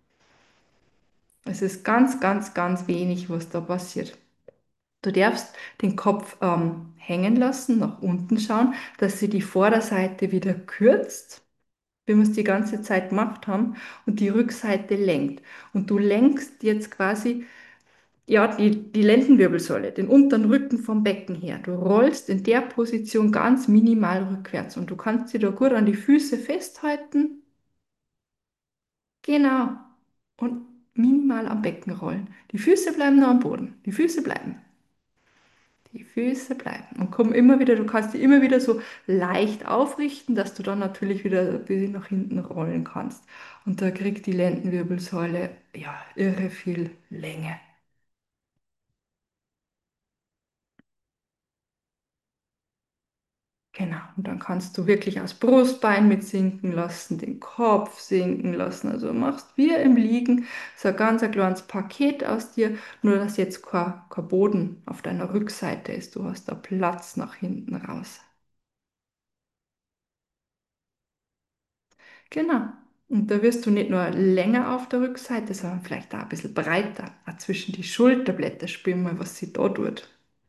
Es ist ganz, ganz, ganz wenig, was da passiert. Du darfst den Kopf hängen lassen, nach unten schauen, dass sie die Vorderseite wieder kürzt, wie wir es die ganze Zeit gemacht haben, und die Rückseite lenkt. Und du lenkst jetzt quasi ja, die Lendenwirbelsäule, den unteren Rücken vom Becken her. Du rollst in der Position ganz minimal rückwärts und du kannst dir da gut an die Füße festhalten. Genau. Und minimal am Becken rollen. Die Füße bleiben nur am Boden. Die Füße bleiben. Die Füße bleiben. Und komm immer wieder, du kannst die immer wieder so leicht aufrichten, dass du dann natürlich wieder ein bisschen nach hinten rollen kannst. Und da kriegt die Lendenwirbelsäule ja irre viel Länge. Genau, und dann kannst du wirklich das Brustbein mit sinken lassen, den Kopf sinken lassen. Also du machst wie im Liegen so ein ganz ein kleines Paket aus dir, nur dass jetzt kein Boden auf deiner Rückseite ist. Du hast da Platz nach hinten raus. Genau. Und da wirst du nicht nur länger auf der Rückseite, sondern vielleicht auch ein bisschen breiter. Auch zwischen die Schulterblätter spüren mal, was sie da tut.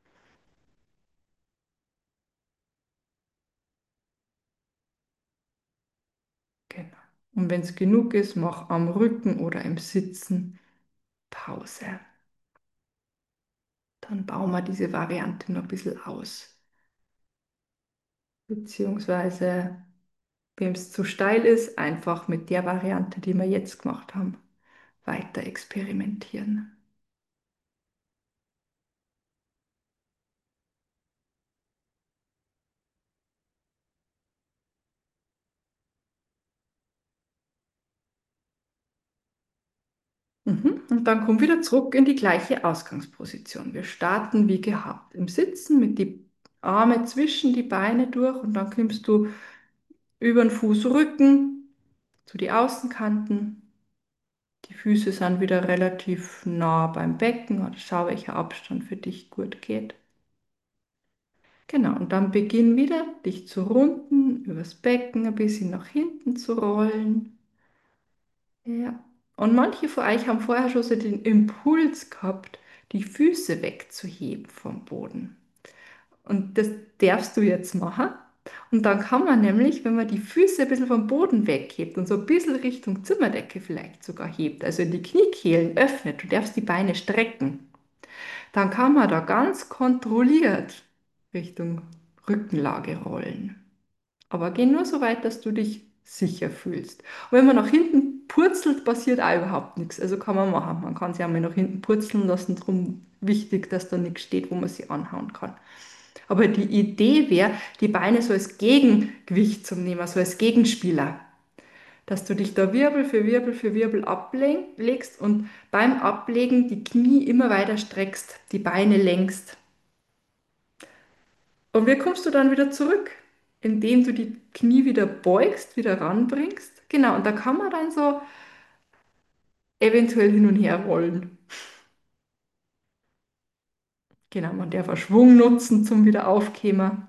Genau. Und wenn es genug ist, mach am Rücken oder im Sitzen Pause. Dann bauen wir diese Variante noch ein bisschen aus. Beziehungsweise, wem es zu steil ist, einfach mit der Variante, die wir jetzt gemacht haben, weiter experimentieren. Und dann komm wieder zurück in die gleiche Ausgangsposition. Wir starten wie gehabt im Sitzen mit die Arme zwischen die Beine durch und dann kommst du über den Fußrücken zu die Außenkanten. Die Füße sind wieder relativ nah beim Becken oder schau, welcher Abstand für dich gut geht. Genau, und dann beginn wieder, dich zu runden, übers Becken ein bisschen nach hinten zu rollen. Ja. Und manche von euch haben vorher schon so den Impuls gehabt, die Füße wegzuheben vom Boden. Und das darfst du jetzt machen. Und dann kann man nämlich, wenn man die Füße ein bisschen vom Boden weghebt und so ein bisschen Richtung Zimmerdecke vielleicht sogar hebt, also in die Kniekehlen öffnet, du darfst die Beine strecken, dann kann man da ganz kontrolliert Richtung Rückenlage rollen. Aber geh nur so weit, dass du dich sicher fühlst. Und wenn man nach hinten purzelt, passiert auch überhaupt nichts. Also kann man machen. Man kann sich einmal nach hinten purzeln lassen. Darum wichtig, dass da nichts steht, wo man sie anhauen kann. Aber die Idee wäre, die Beine so als Gegengewicht zu nehmen, so als Gegenspieler. Dass du dich da Wirbel für Wirbel für Wirbel ablegst und beim Ablegen die Knie immer weiter streckst, die Beine längst. Und wie kommst du dann wieder zurück? Indem du die Knie wieder beugst, wieder ranbringst. Genau, und da kann man dann so eventuell hin und her rollen. Genau, man darf auch Schwung nutzen zum wieder aufkämen.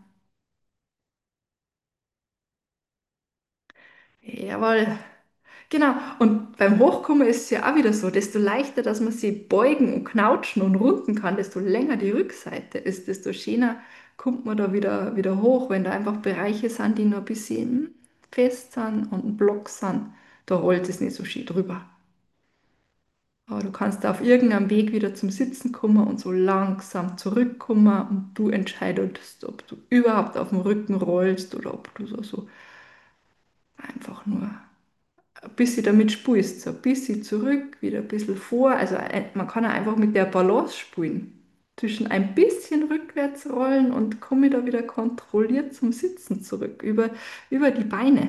Jawohl. Genau, und beim Hochkommen ist es ja auch wieder so, desto leichter, dass man sie beugen und knautschen und runden kann, desto länger die Rückseite ist, desto schöner kommt man da wieder hoch, wenn da einfach Bereiche sind, die nur ein bisschen fest sind und ein Block sind, da rollt es nicht so schön drüber. Aber du kannst auf irgendeinem Weg wieder zum Sitzen kommen und so langsam zurückkommen und du entscheidest, ob du überhaupt auf dem Rücken rollst oder ob du so einfach nur ein bisschen damit spielst, so ein bisschen zurück, wieder ein bisschen vor. Also man kann ja einfach mit der Balance spielen. Zwischen ein bisschen rückwärts rollen und komme da wieder kontrolliert zum Sitzen zurück, über die Beine.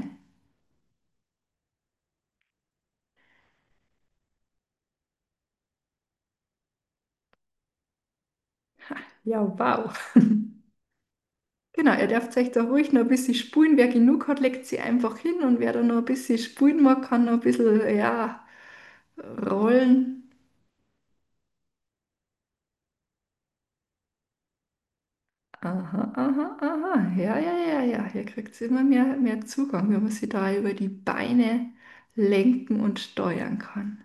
Ja, wow. Genau, ihr dürft euch da ruhig noch ein bisschen spulen. Wer genug hat, legt sie einfach hin und wer da noch ein bisschen spulen mag, kann noch ein bisschen, ja, rollen. Aha, aha, aha. Ja, ja, ja, ja. Hier kriegt sie immer mehr Zugang, wenn man sie da über die Beine lenken und steuern kann.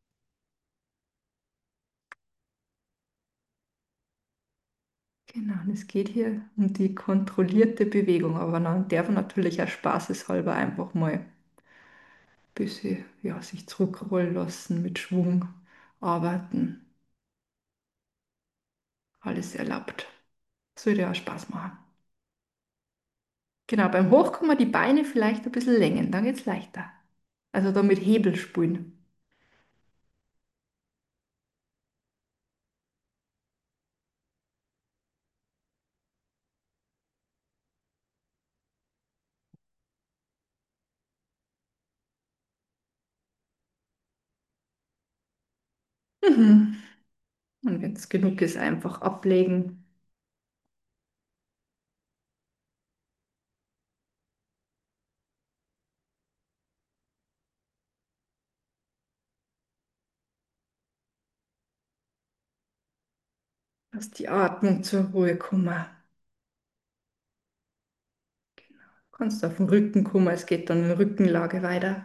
Genau, und es geht hier um die kontrollierte Bewegung, aber dann darf man natürlich auch spaßeshalber einfach mal ein bisschen, ja, sich zurückrollen lassen, mit Schwung arbeiten. Alles erlaubt. Sollte ja auch Spaß machen. Genau, beim Hochkommen die Beine vielleicht ein bisschen längen, dann geht es leichter. Also da mit Hebel spielen. Mhm. Und wenn es genug ist, einfach ablegen. Lass die Atmung zur Ruhe kommen. Kannst auf den Rücken kommen, es geht dann in Rückenlage weiter.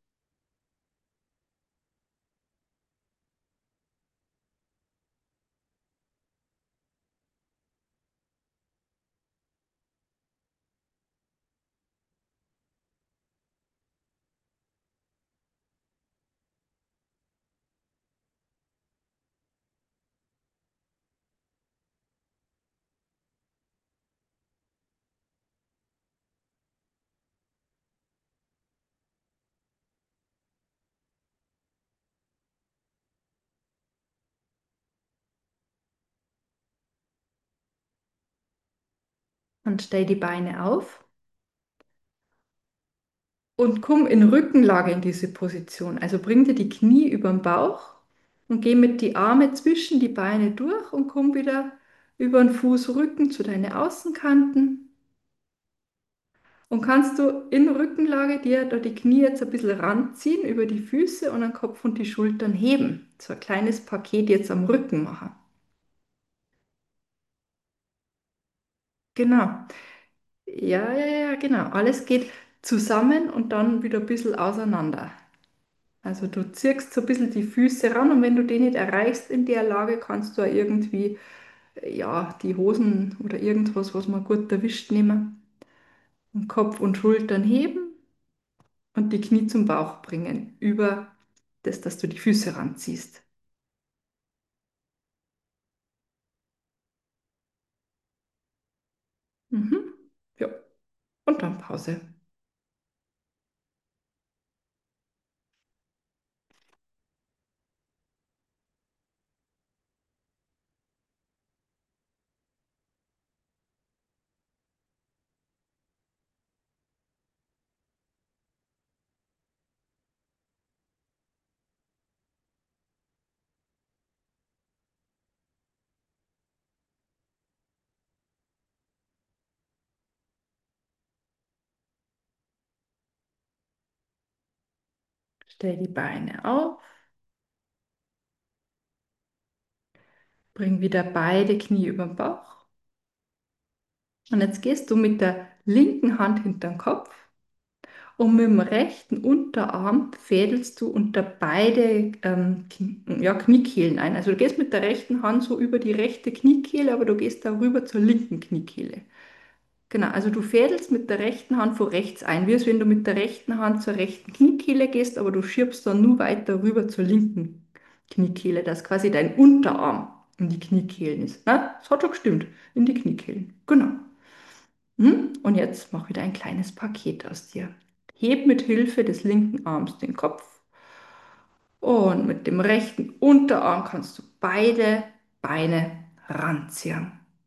Und stell die Beine auf und komm in Rückenlage in diese Position. Also bring dir die Knie über den Bauch und geh mit die Arme zwischen die Beine durch und komm wieder über den Fußrücken zu deinen Außenkanten. Und kannst du in Rückenlage dir da die Knie jetzt ein bisschen ranziehen über die Füße und den Kopf und die Schultern heben. So ein kleines Paket jetzt am Rücken machen. Genau. Ja, ja, ja, genau. Alles geht zusammen und dann wieder ein bisschen auseinander. Also du ziehst so ein bisschen die Füße ran und wenn du die nicht erreichst in der Lage, kannst du auch irgendwie, ja, die Hosen oder irgendwas, was man gut erwischt, nehmen und Kopf und Schultern heben und die Knie zum Bauch bringen, über das, dass du die Füße ranziehst. Mhm. Ja, und dann Pause. Stell die Beine auf, bring wieder beide Knie über den Bauch. Und jetzt gehst du mit der linken Hand hinter den Kopf und mit dem rechten Unterarm fädelst du unter beide ja, Kniekehlen ein. Also du gehst mit der rechten Hand so über die rechte Kniekehle, aber du gehst darüber zur linken Kniekehle. Genau, also du fädelst mit der rechten Hand von rechts ein, wie als wenn du mit der rechten Hand zur rechten Kniekehle gehst, aber du schiebst dann nur weiter rüber zur linken Kniekehle, dass quasi dein Unterarm in die Kniekehlen ist. Na, das hat schon gestimmt, in die Kniekehlen. Genau. Und jetzt mach wieder ein kleines Paket aus dir. Heb mit Hilfe des linken Arms den Kopf und mit dem rechten Unterarm kannst du beide Beine ranziehen.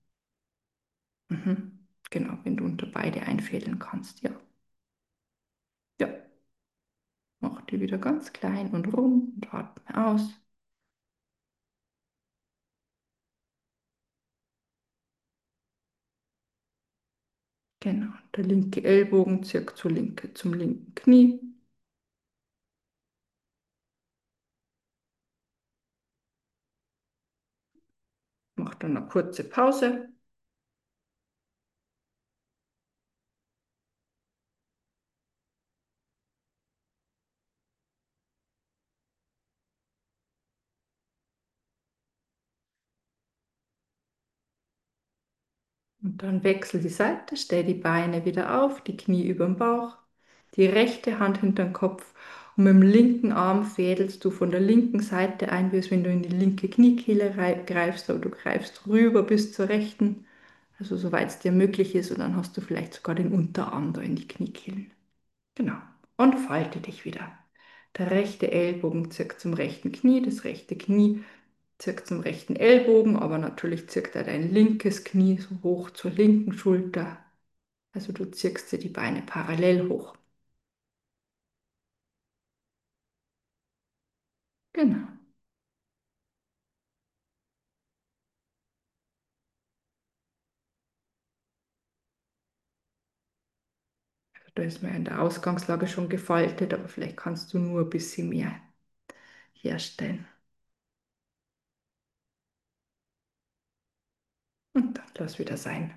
Mhm. Genau, wenn du unter beide einfädeln kannst, ja. Ja, mach die wieder ganz klein und rund und atme aus. Genau, der linke Ellbogen zirkt zum linken Knie. Mach dann eine kurze Pause. Und dann wechsel die Seite, stell die Beine wieder auf, die Knie über dem Bauch, die rechte Hand hinter den Kopf und mit dem linken Arm fädelst du von der linken Seite ein, wie als wenn du in die linke Kniekehle greifst, aber du greifst rüber bis zur rechten, also soweit es dir möglich ist, und dann hast du vielleicht sogar den Unterarm da in die Kniekehlen. Genau. Und falte dich wieder. Der rechte Ellbogen zirkt zum rechten Knie, das rechte Knie zirkt zum rechten Ellbogen, aber natürlich zirkt er dein linkes Knie so hoch zur linken Schulter. Also du zirkst dir die Beine parallel hoch. Genau. Also da ist mir in der Ausgangslage schon gefaltet, aber vielleicht kannst du nur ein bisschen mehr herstellen. Und dann lass wieder sein.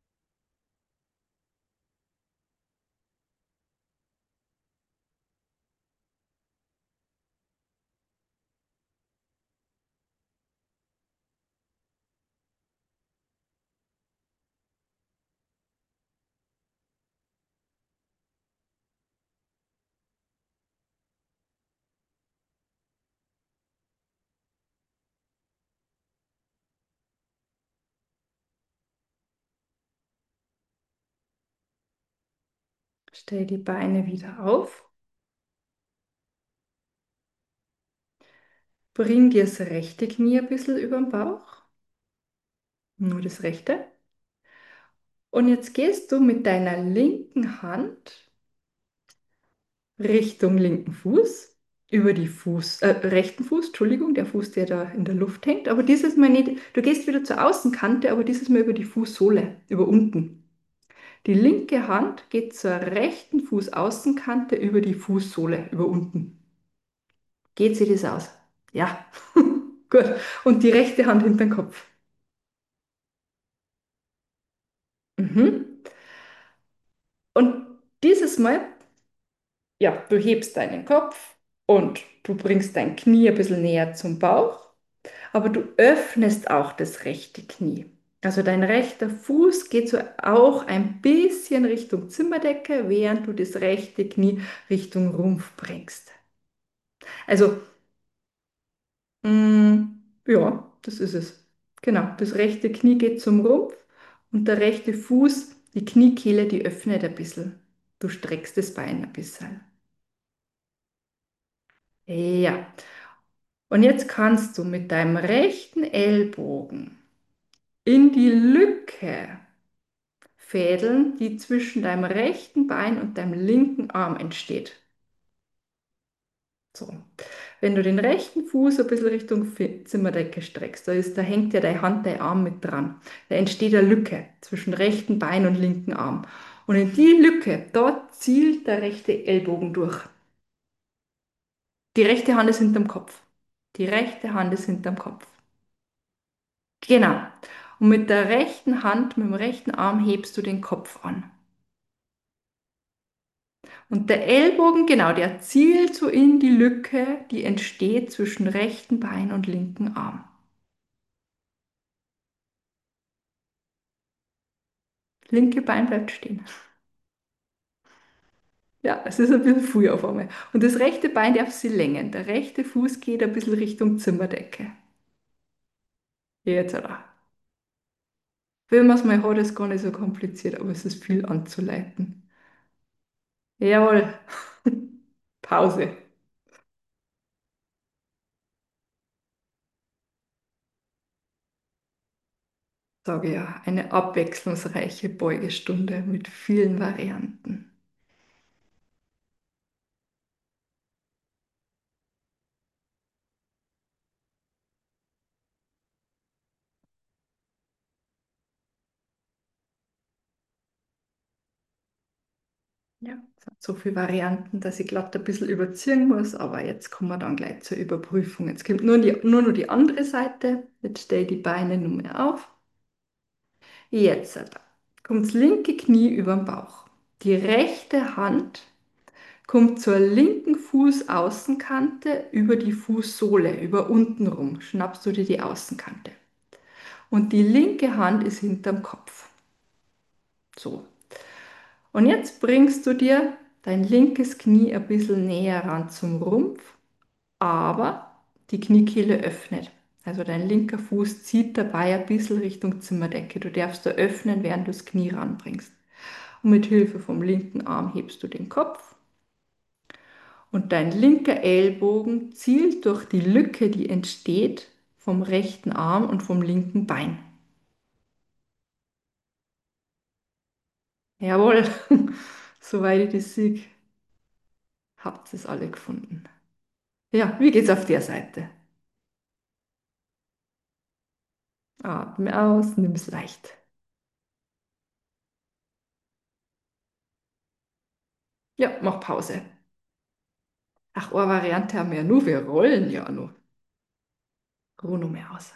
Stell die Beine wieder auf. Bring dir das rechte Knie ein bisschen über den Bauch. Nur das rechte. Und jetzt gehst du mit deiner linken Hand Richtung linken Fuß über die rechten Fuß, Entschuldigung, der Fuß, der da in der Luft hängt, aber dieses Mal nicht, du gehst wieder zur Außenkante, aber dieses Mal über die Fußsohle, über unten. Die linke Hand geht zur rechten Fußaußenkante über die Fußsohle, über unten. Geht sie das aus? Ja, gut. Und die rechte Hand hinter den Kopf. Mhm. Und dieses Mal, ja, du hebst deinen Kopf und du bringst dein Knie ein bisschen näher zum Bauch. Aber du öffnest auch das rechte Knie. Also dein rechter Fuß geht so auch ein bisschen Richtung Zimmerdecke, während du das rechte Knie Richtung Rumpf bringst. Also, ja, das ist es. Genau, das rechte Knie geht zum Rumpf und der rechte Fuß, die Kniekehle, die öffnet ein bisschen. Du streckst das Bein ein bisschen. Ja, und jetzt kannst du mit deinem rechten Ellbogen in die Lücke Fädeln, die zwischen deinem rechten Bein und deinem linken Arm entsteht. So. Wenn du den rechten Fuß ein bisschen Richtung Zimmerdecke streckst, da hängt ja deine Hand, dein Arm mit dran. Da entsteht eine Lücke zwischen rechten Bein und linken Arm. Und in die Lücke, dort zielt der rechte Ellbogen durch. Die rechte Hand ist hinterm Kopf. Die rechte Hand ist hinterm Kopf. Genau. Und mit der rechten Hand, mit dem rechten Arm hebst du den Kopf an. Und der Ellbogen, genau, der zielt so in die Lücke, die entsteht zwischen rechten Bein und linken Arm. Linke Bein bleibt stehen. Ja, es ist ein bisschen früh auf einmal. Und das rechte Bein darf sie längen. Der rechte Fuß geht ein bisschen Richtung Zimmerdecke. Jetzt, oder? Wenn man es mal hat, ist gar nicht so kompliziert, aber es ist viel anzuleiten. Jawohl. Pause. Sage ja, eine abwechslungsreiche Beugestunde mit vielen Varianten. Ja, es hat so viele Varianten, dass ich glatt ein bisschen überziehen muss, aber jetzt kommen wir dann gleich zur Überprüfung. Jetzt kommt nur noch die andere Seite. Jetzt stell die Beine nur mehr auf. Jetzt kommt das linke Knie über den Bauch. Die rechte Hand kommt zur linken Fußaußenkante über die Fußsohle, über unten rum. Schnappst du dir die Außenkante. Und die linke Hand ist hinterm Kopf. So. Und jetzt bringst du dir dein linkes Knie ein bisschen näher ran zum Rumpf, aber die Kniekehle öffnet. Also dein linker Fuß zieht dabei ein bisschen Richtung Zimmerdecke. Du darfst da öffnen, während du das Knie ranbringst. Und mit Hilfe vom linken Arm hebst du den Kopf und dein linker Ellbogen zielt durch die Lücke, die entsteht, vom rechten Arm und vom linken Bein. Jawohl, soweit ich das sehe, habt ihr es alle gefunden. Ja, wie geht's auf der Seite? Atme aus, nimm es leicht. Ja, mach Pause. Ach, eine Variante haben wir ja nur, wir rollen ja nur. Ruhe noch mehr aus.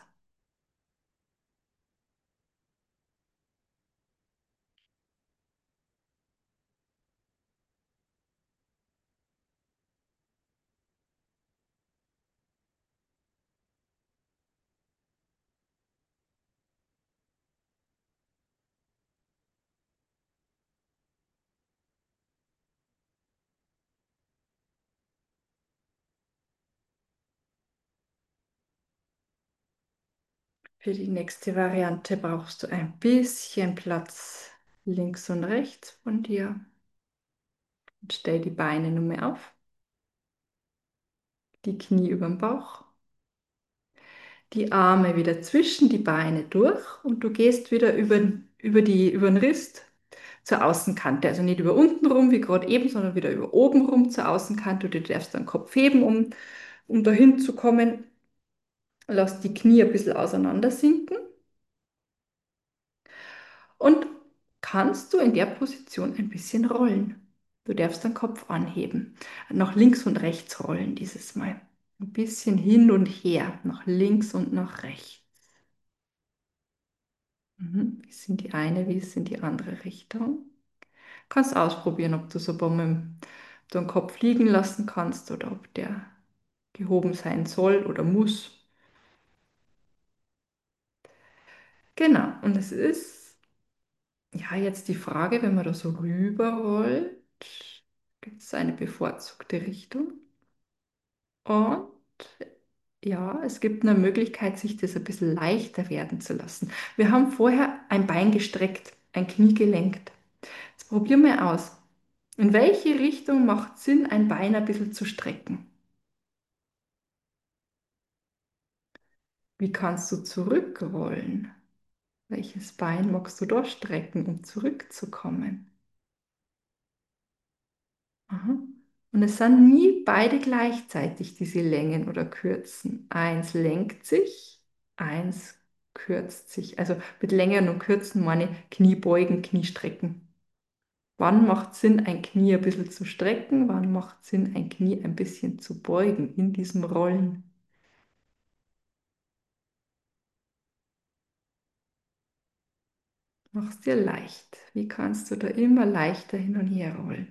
Für die nächste Variante brauchst du ein bisschen Platz links und rechts von dir. Und stell die Beine nur mehr auf, die Knie über dem Bauch, die Arme wieder zwischen die Beine durch und du gehst wieder über den Rist zur Außenkante. Also nicht über unten rum wie gerade eben, sondern wieder über oben rum zur Außenkante. Und du darfst deinen Kopf heben, um dahin zu kommen. Lass die Knie ein bisschen auseinander sinken und kannst du in der Position ein bisschen rollen. Du darfst deinen Kopf anheben. Nach links und rechts rollen dieses Mal. Ein bisschen hin und her, nach links und nach rechts. Wie ist in die eine, wie ist in die andere Richtung. Kannst ausprobieren, ob du so ein paar Mal den Kopf liegen lassen kannst oder ob der gehoben sein soll oder muss. Genau, und es ist ja jetzt die Frage, wenn man da so rüberrollt, gibt es eine bevorzugte Richtung? Und ja, es gibt eine Möglichkeit, sich das ein bisschen leichter werden zu lassen. Wir haben vorher ein Bein gestreckt, ein Knie gelenkt. Jetzt probieren wir aus. In welche Richtung macht Sinn, ein Bein ein bisschen zu strecken? Wie kannst du zurückrollen? Welches Bein magst du da strecken, um zurückzukommen? Aha. Und es sind nie beide gleichzeitig diese Längen oder Kürzen. Eins lenkt sich, eins kürzt sich. Also mit Längen und Kürzen meine Knie beugen, Knie strecken. Wann macht Sinn, ein Knie ein bisschen zu strecken? Wann macht Sinn, ein Knie ein bisschen zu beugen in diesem Rollen? Mach's dir leicht. Wie kannst du da immer leichter hin und her rollen?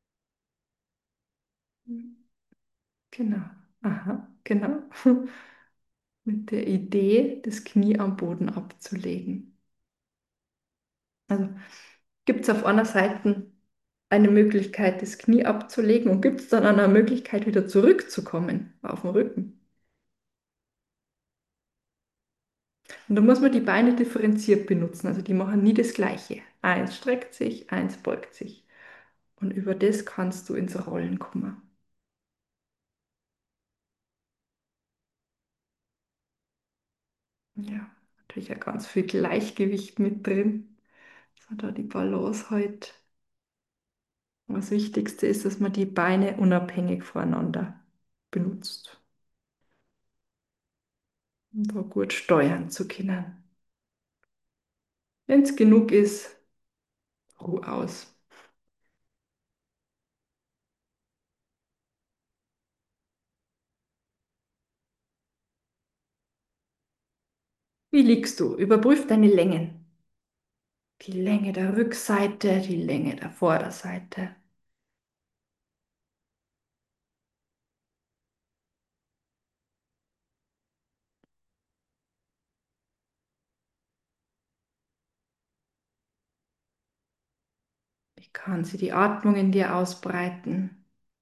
Genau. Aha, genau. Mit der Idee, das Knie am Boden abzulegen. Also gibt es auf einer Seite eine Möglichkeit, das Knie abzulegen und gibt es dann eine Möglichkeit, wieder zurückzukommen auf den Rücken. Und da muss man die Beine differenziert benutzen, also die machen nie das Gleiche. Eins streckt sich, eins beugt sich. Und über das kannst du ins Rollen kommen. Ja, natürlich ja ganz viel Gleichgewicht mit drin. So da die Balance halt. Das Wichtigste ist, dass man die Beine unabhängig voneinander benutzt, um da gut steuern zu können. Wenn es genug ist, ruh aus. Wie liegst du? Überprüf deine Längen. Die Länge der Rückseite, die Länge der Vorderseite. Wie kann sie die Atmung in dir ausbreiten?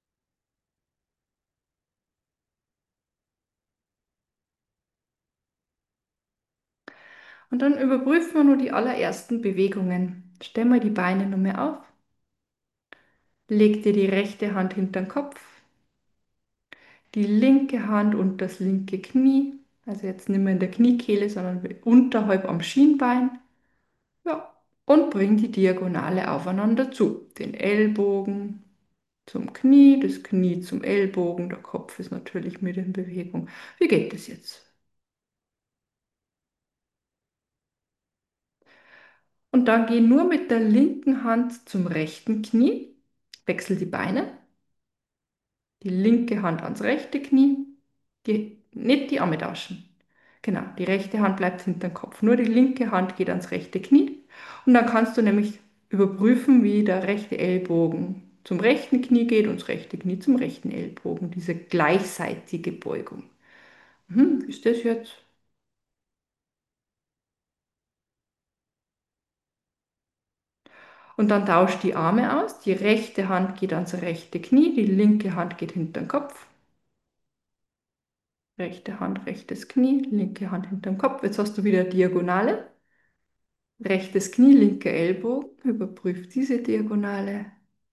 Und dann überprüfen wir nur die allerersten Bewegungen. Stell mal die Beine nur mehr auf. Leg dir die rechte Hand hinter den Kopf, die linke Hand unter das linke Knie. Also jetzt nicht mehr in der Kniekehle, sondern unterhalb am Schienbein. Ja, und bring die Diagonale aufeinander zu. Den Ellbogen zum Knie, das Knie zum Ellbogen, der Kopf ist natürlich mit in Bewegung. Wie geht das jetzt? Und dann geh nur mit der linken Hand zum rechten Knie, wechsel die Beine, die linke Hand ans rechte Knie, nicht die Arme tauschen. Genau, die rechte Hand bleibt hinter dem Kopf, nur die linke Hand geht ans rechte Knie. Und dann kannst du nämlich überprüfen, wie der rechte Ellbogen zum rechten Knie geht und das rechte Knie zum rechten Ellbogen, diese gleichseitige Beugung. Wie ist das jetzt? Und dann tauscht die Arme aus. Die rechte Hand geht ans rechte Knie, die linke Hand geht hinter den Kopf. Rechte Hand, rechtes Knie, linke Hand hinter dem Kopf. Jetzt hast du wieder Diagonale. Rechtes Knie, linker Ellbogen. Überprüf diese Diagonale.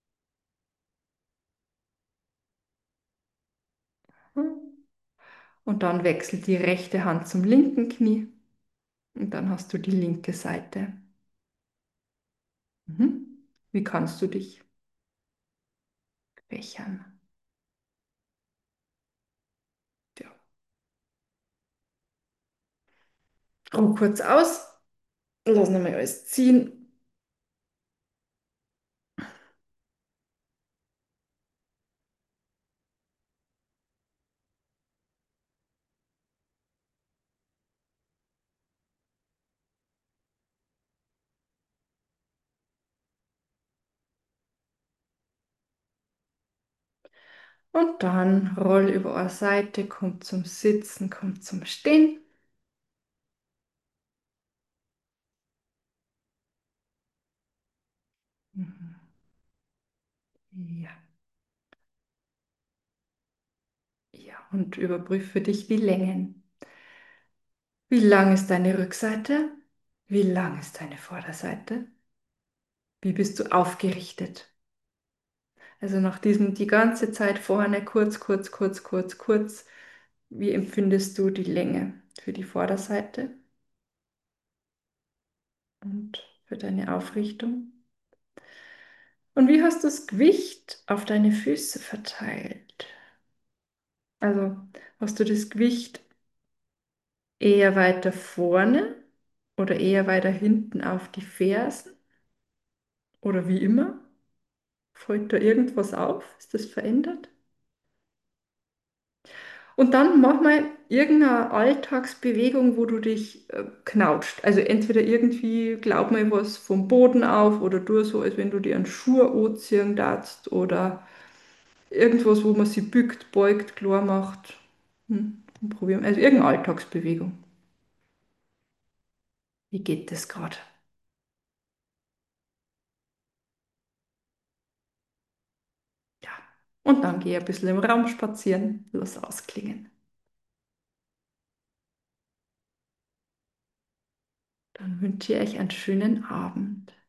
Und dann wechselt die rechte Hand zum linken Knie. Und dann hast du die linke Seite. Mhm. Wie kannst du dich bechern? Ja. Ruh kurz aus, lass nochmal alles ziehen. Und dann roll über eine Seite, komm zum Sitzen, komm zum Stehen. Mhm. Ja, ja, und überprüfe für dich die Längen. Wie lang ist deine Rückseite? Wie lang ist deine Vorderseite? Wie bist du aufgerichtet? Also nach diesem die ganze Zeit vorne kurz, kurz, kurz, kurz, kurz. Wie empfindest du die Länge für die Vorderseite und für deine Aufrichtung? Und wie hast du das Gewicht auf deine Füße verteilt? Also hast du das Gewicht eher weiter vorne oder eher weiter hinten auf die Fersen? Oder wie immer? Fällt da irgendwas auf? Ist das verändert? Und dann mach mal irgendeine Alltagsbewegung, wo du dich knautscht. Also entweder irgendwie glaub mal was vom Boden auf oder tu so, als wenn du dir einen Schuh anziehen darfst oder irgendwas, wo man sich bückt, beugt, klar macht. Probieren. Also irgendeine Alltagsbewegung. Wie geht das gerade? Ja. Und dann geh ein bisschen im Raum spazieren, lass ausklingen. Dann wünsche ich euch einen schönen Abend.